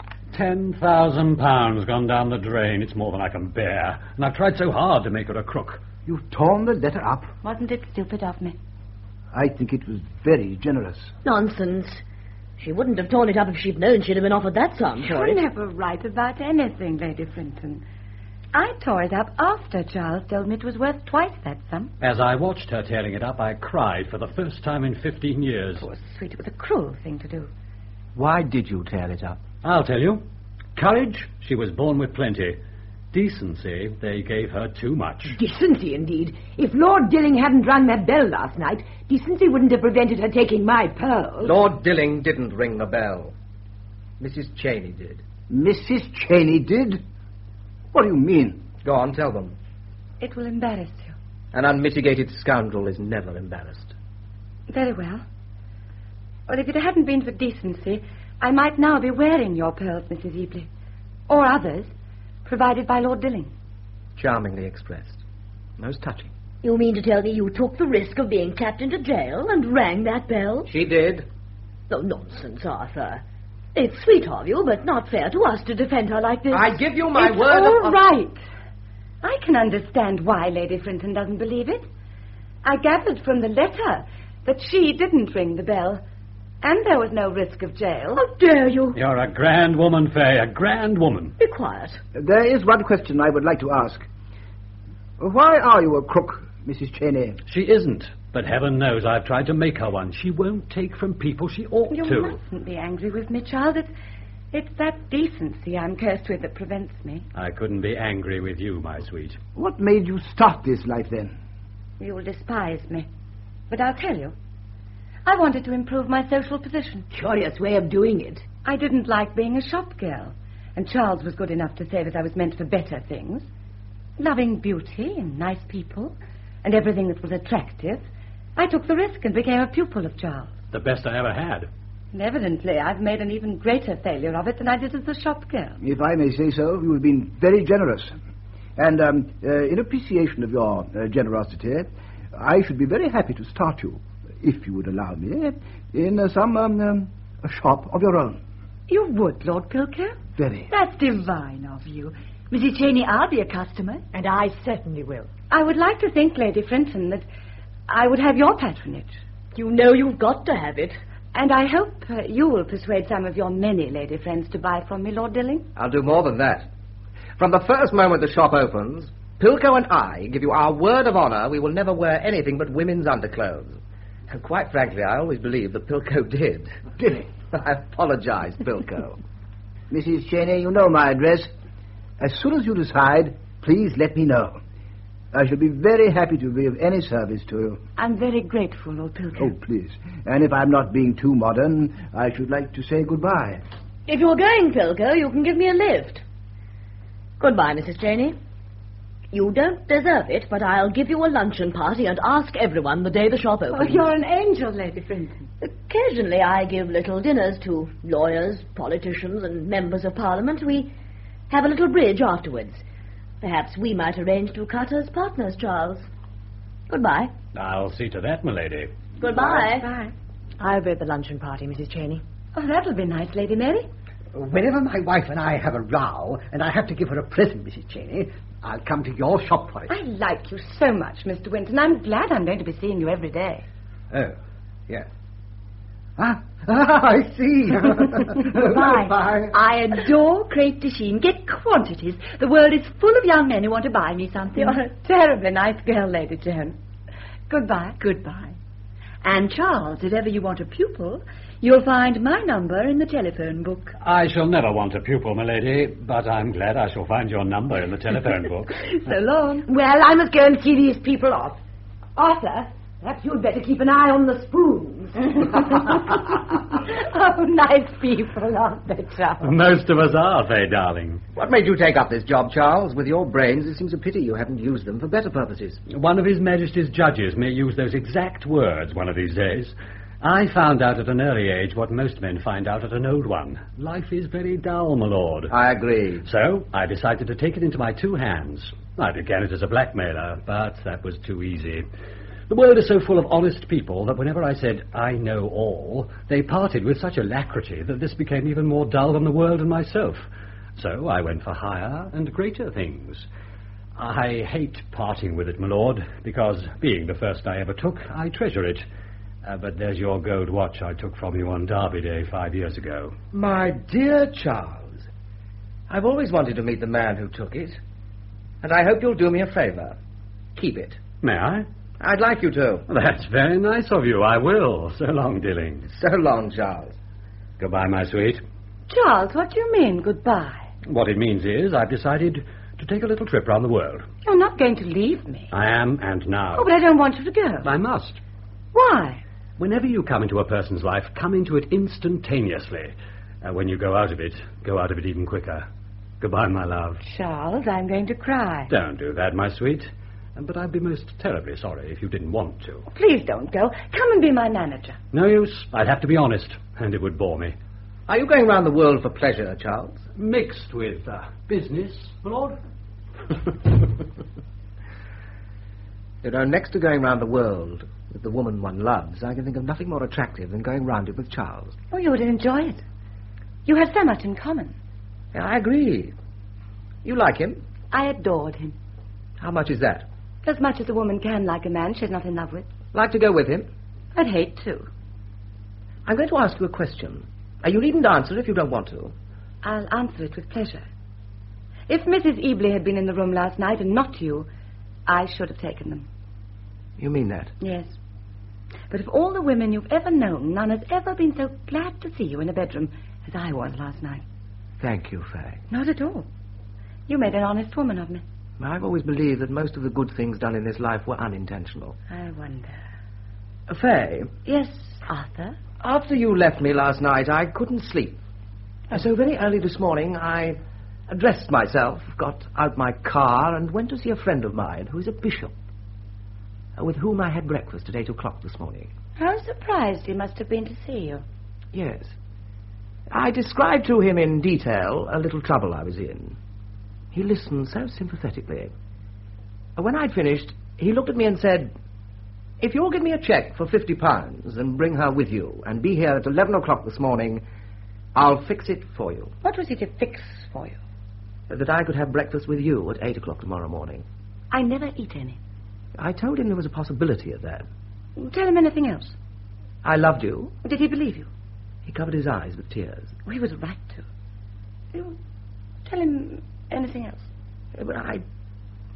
£10,000 gone down the drain. It's more than I can bear. And I've tried so hard to make her a crook. You've torn the letter up. Wasn't it stupid of me? I think it was very generous. Nonsense. She wouldn't have torn it up if she'd known she'd have been offered that sum for it. You're never right about anything, Lady Frinton. I tore it up after Charles told me it was worth twice that sum. As I watched her tearing it up, I cried for the first time in 15 years. Poor sweet, it was a cruel thing to do. Why did you tear it up? I'll tell you. Courage, she was born with plenty. Decency, they gave her too much. Decency, indeed. If Lord Dilling hadn't rung that bell last night, decency wouldn't have prevented her taking my pearls. Lord Dilling didn't ring the bell. Mrs. Cheney did. Mrs. Cheney did? What do you mean? Go on, tell them. It will embarrass you. An unmitigated scoundrel is never embarrassed. Very well. Well, if it hadn't been for decency, I might now be wearing your pearls, Mrs. Ebley. Or others, provided by Lord Dilling. Charmingly expressed. Most touching. You mean to tell me you took the risk of being tapped into jail and rang that bell? She did. Oh, nonsense, Arthur. It's sweet of you, but not fair to us to defend her like this. I give you my It's word all of... right. I can understand why Lady Frinton doesn't believe it. I gathered from the letter that she didn't ring the bell, and there was no risk of jail. How dare you? You're a grand woman, Fay, a grand woman. Be quiet. There is one question I would like to ask. Why are you a crook, Mrs. Cheney? She isn't, but heaven knows I've tried to make her one. She won't take from people she ought You to. mustn't be angry with me, Charles. It's that decency I'm cursed with that prevents me. I couldn't be angry with you, my sweet. What made you start this life, then? You will despise me, but I'll tell you. I wanted to improve my social position. Curious way of doing it. I didn't like being a shop girl, and Charles was good enough to say that I was meant for better things. Loving beauty and nice people, and everything that was attractive, I took the risk and became a pupil of Charles. The best I ever had. And evidently, I've made an even greater failure of it than I did as a shop girl. If I may say so, you have been very generous. And in appreciation of your generosity, I should be very happy to start you, if you would allow me, in a shop of your own. You would, Lord Pilker? Very. That's divine of you. Mrs. Cheney, I'll be a customer. And I certainly will. I would like to think, Lady Frinton, that I would have your patronage. You know you've got to have it. And I hope you will persuade some of your many lady friends to buy from me, Lord Dilling. I'll do more than that. From the first moment the shop opens, Pilko and I give you our word of honour we will never wear anything but women's underclothes. And quite frankly, I always believed that Pilko did. Did he? I apologise, Pilko. Mrs. Cheney, you know my address. As soon as you decide, please let me know. I shall be very happy to be of any service to you. I'm very grateful, old Pilko. Oh, please. And if I'm not being too modern, I should like to say goodbye. If you're going, Pilko, you can give me a lift. Goodbye, Mrs. Cheney. You don't deserve it, but I'll give you a luncheon party and ask everyone the day the shop opens. Oh, you're an angel, Lady Frinton. Occasionally I give little dinners to lawyers, politicians, and members of Parliament. We have a little bridge afterwards. Perhaps we might arrange to cut as partners, Charles. Goodbye. I'll see to that, my lady. Goodbye. Bye. I'll be at the luncheon party, Mrs. Cheney. Oh, that'll be nice, Lady Mary. Whenever my wife and I have a row and I have to give her a present, Mrs. Cheney, I'll come to your shop for it. I like you so much, Mr. Winton. I'm glad I'm going to be seeing you every day. Oh, yes. I see. Bye. Bye. I adore crepe de chine. Get quantities. The world is full of young men who want to buy me something. You're a terribly nice girl, Lady Joan. Goodbye. Goodbye. And Charles, if ever you want a pupil, you'll find my number in the telephone book. I shall never want a pupil, my lady, but I'm glad I shall find your number in the telephone book. So long. Well, I must go and see these people off. Arthur, perhaps you'd better keep an eye on the spoons. Oh, nice people, aren't they, Charles? Most of us are, Fay, darling. What made you take up this job, Charles? With your brains, it seems a pity you haven't used them for better purposes. One of His Majesty's judges may use those exact words one of these days. I found out at an early age what most men find out at an old one. Life is very dull, my lord. I agree. So I decided to take it into my two hands. I began it as a blackmailer, but that was too easy. The world is so full of honest people that whenever I said, I know all, they parted with such alacrity that this became even more dull than the world and myself. So I went for higher and greater things. I hate parting with it, my lord, because, being the first I ever took, I treasure it. But there's your gold watch I took from you on Derby Day 5 years ago. My dear Charles, I've always wanted to meet the man who took it, and I hope you'll do me a favour. Keep it. May I? I'd like you to. That's very nice of you. I will. So long, Dilling. So long, Charles. Goodbye, my sweet. Charles, what do you mean, goodbye? What it means is I've decided to take a little trip round the world. You're not going to leave me. I am, and now. Oh, but I don't want you to go. I must. Why? Whenever you come into a person's life, come into it instantaneously. When you go out of it even quicker. Goodbye, my love. Charles, I'm going to cry. Don't do that, my sweet. But I'd be most terribly sorry if you didn't want to. Please don't go. Come and be my manager. No use. I'd have to be honest, and it would bore me. Are you going round the world for pleasure, Charles? Mixed with business, my lord. You know, next to going round the world with the woman one loves, I can think of nothing more attractive than going round it with Charles. Oh, you would enjoy it. You have so much in common. Yeah, I agree. You like him? I adored him. How much is that? As much as a woman can like a man she's not in love with. Like to go with him? I'd hate to. I'm going to ask you a question. You needn't answer if you don't want to. I'll answer it with pleasure. If Mrs. Ebley had been in the room last night and not you, I should have taken them. You mean that? Yes. But of all the women you've ever known, none has ever been so glad to see you in a bedroom as I was last night. Thank you, Fay. Not at all. You made an honest woman of me. I've always believed that most of the good things done in this life were unintentional. I wonder. Fay? Yes, Arthur? After you left me last night, I couldn't sleep. So very early this morning, I dressed myself, got out my car, and went to see a friend of mine who is a bishop, with whom I had breakfast at 8 o'clock this morning. How surprised he must have been to see you. Yes. I described to him in detail a little trouble I was in. He listened so sympathetically. When I'd finished, he looked at me and said, "If you'll give me a cheque for £50 and bring her with you and be here at 11 o'clock this morning, I'll fix it for you." What was he to fix for you? That I could have breakfast with you at 8 o'clock tomorrow morning. I never eat any. I told him there was a possibility of that. Tell him anything else. I loved you. Did he believe you? He covered his eyes with tears. Well, he was right to. You tell him anything else. But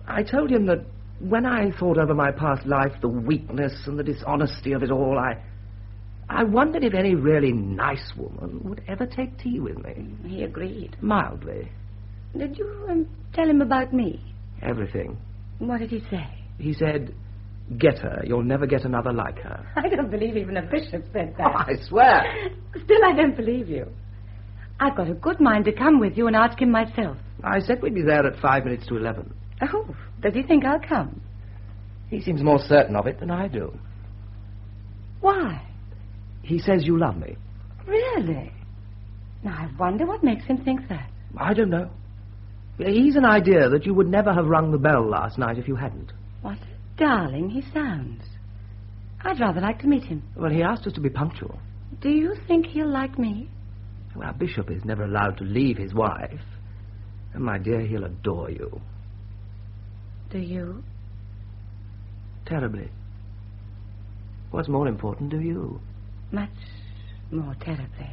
I told him that when I thought over my past life, the weakness and the dishonesty of it all, I wondered if any really nice woman would ever take tea with me. He agreed. Mildly. Did you tell him about me? Everything. What did he say? He said, "Get her. You'll never get another like her." I don't believe even a bishop said that. Oh, I swear. Still, I don't believe you. I've got a good mind to come with you and ask him myself. I said we'd be there at 5 minutes to 11. Oh, does he think I'll come? He seems more certain of it than I do. Why? He says you love me. Really? Now, I wonder what makes him think that. I don't know. He's an idea that you would never have rung the bell last night if you hadn't. What a darling he sounds. I'd rather like to meet him. Well, he asked us to be punctual. Do you think he'll like me? Well, our bishop is never allowed to leave his wife. And, my dear, he'll adore you. Do you? Terribly. What's more important to you? Much more terribly.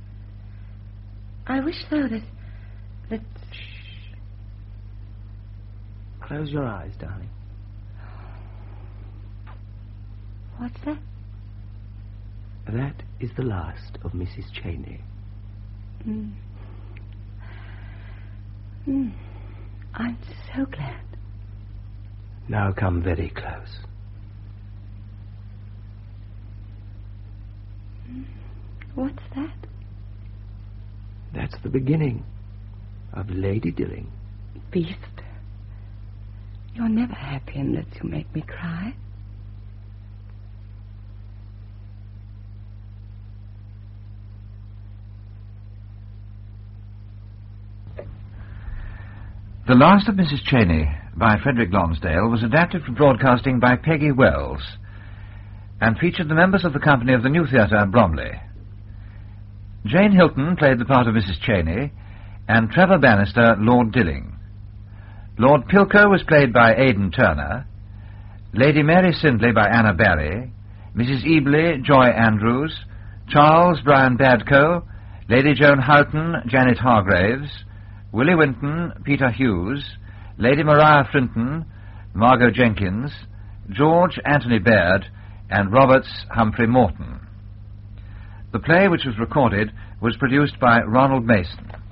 I wish, though, that... Shh. Close your eyes, darling. What's that? That is the last of Mrs. Cheney. I'm so glad. Now come very close. What's that? That's the beginning of Lady Dilling. Beast. You're never happy unless you make me cry. The Last of Mrs. Cheney by Frederick Lonsdale was adapted for broadcasting by Peggy Wells and featured the members of the company of the New Theatre, Bromley. Jane Hilton played the part of Mrs. Cheney and Trevor Bannister, Lord Dilling. Lord Pilko was played by Aidan Turner, Lady Mary Sindley by Anna Barry, Mrs. Ebley, Joy Andrews, Charles Brian Badco, Lady Joan Houghton, Janet Hargraves, Willie Winton, Peter Hughes, Lady Maria Frinton, Margot Jenkins, George Anthony Baird, and Roberts Humphrey Morton. The play, which was recorded, was produced by Ronald Mason.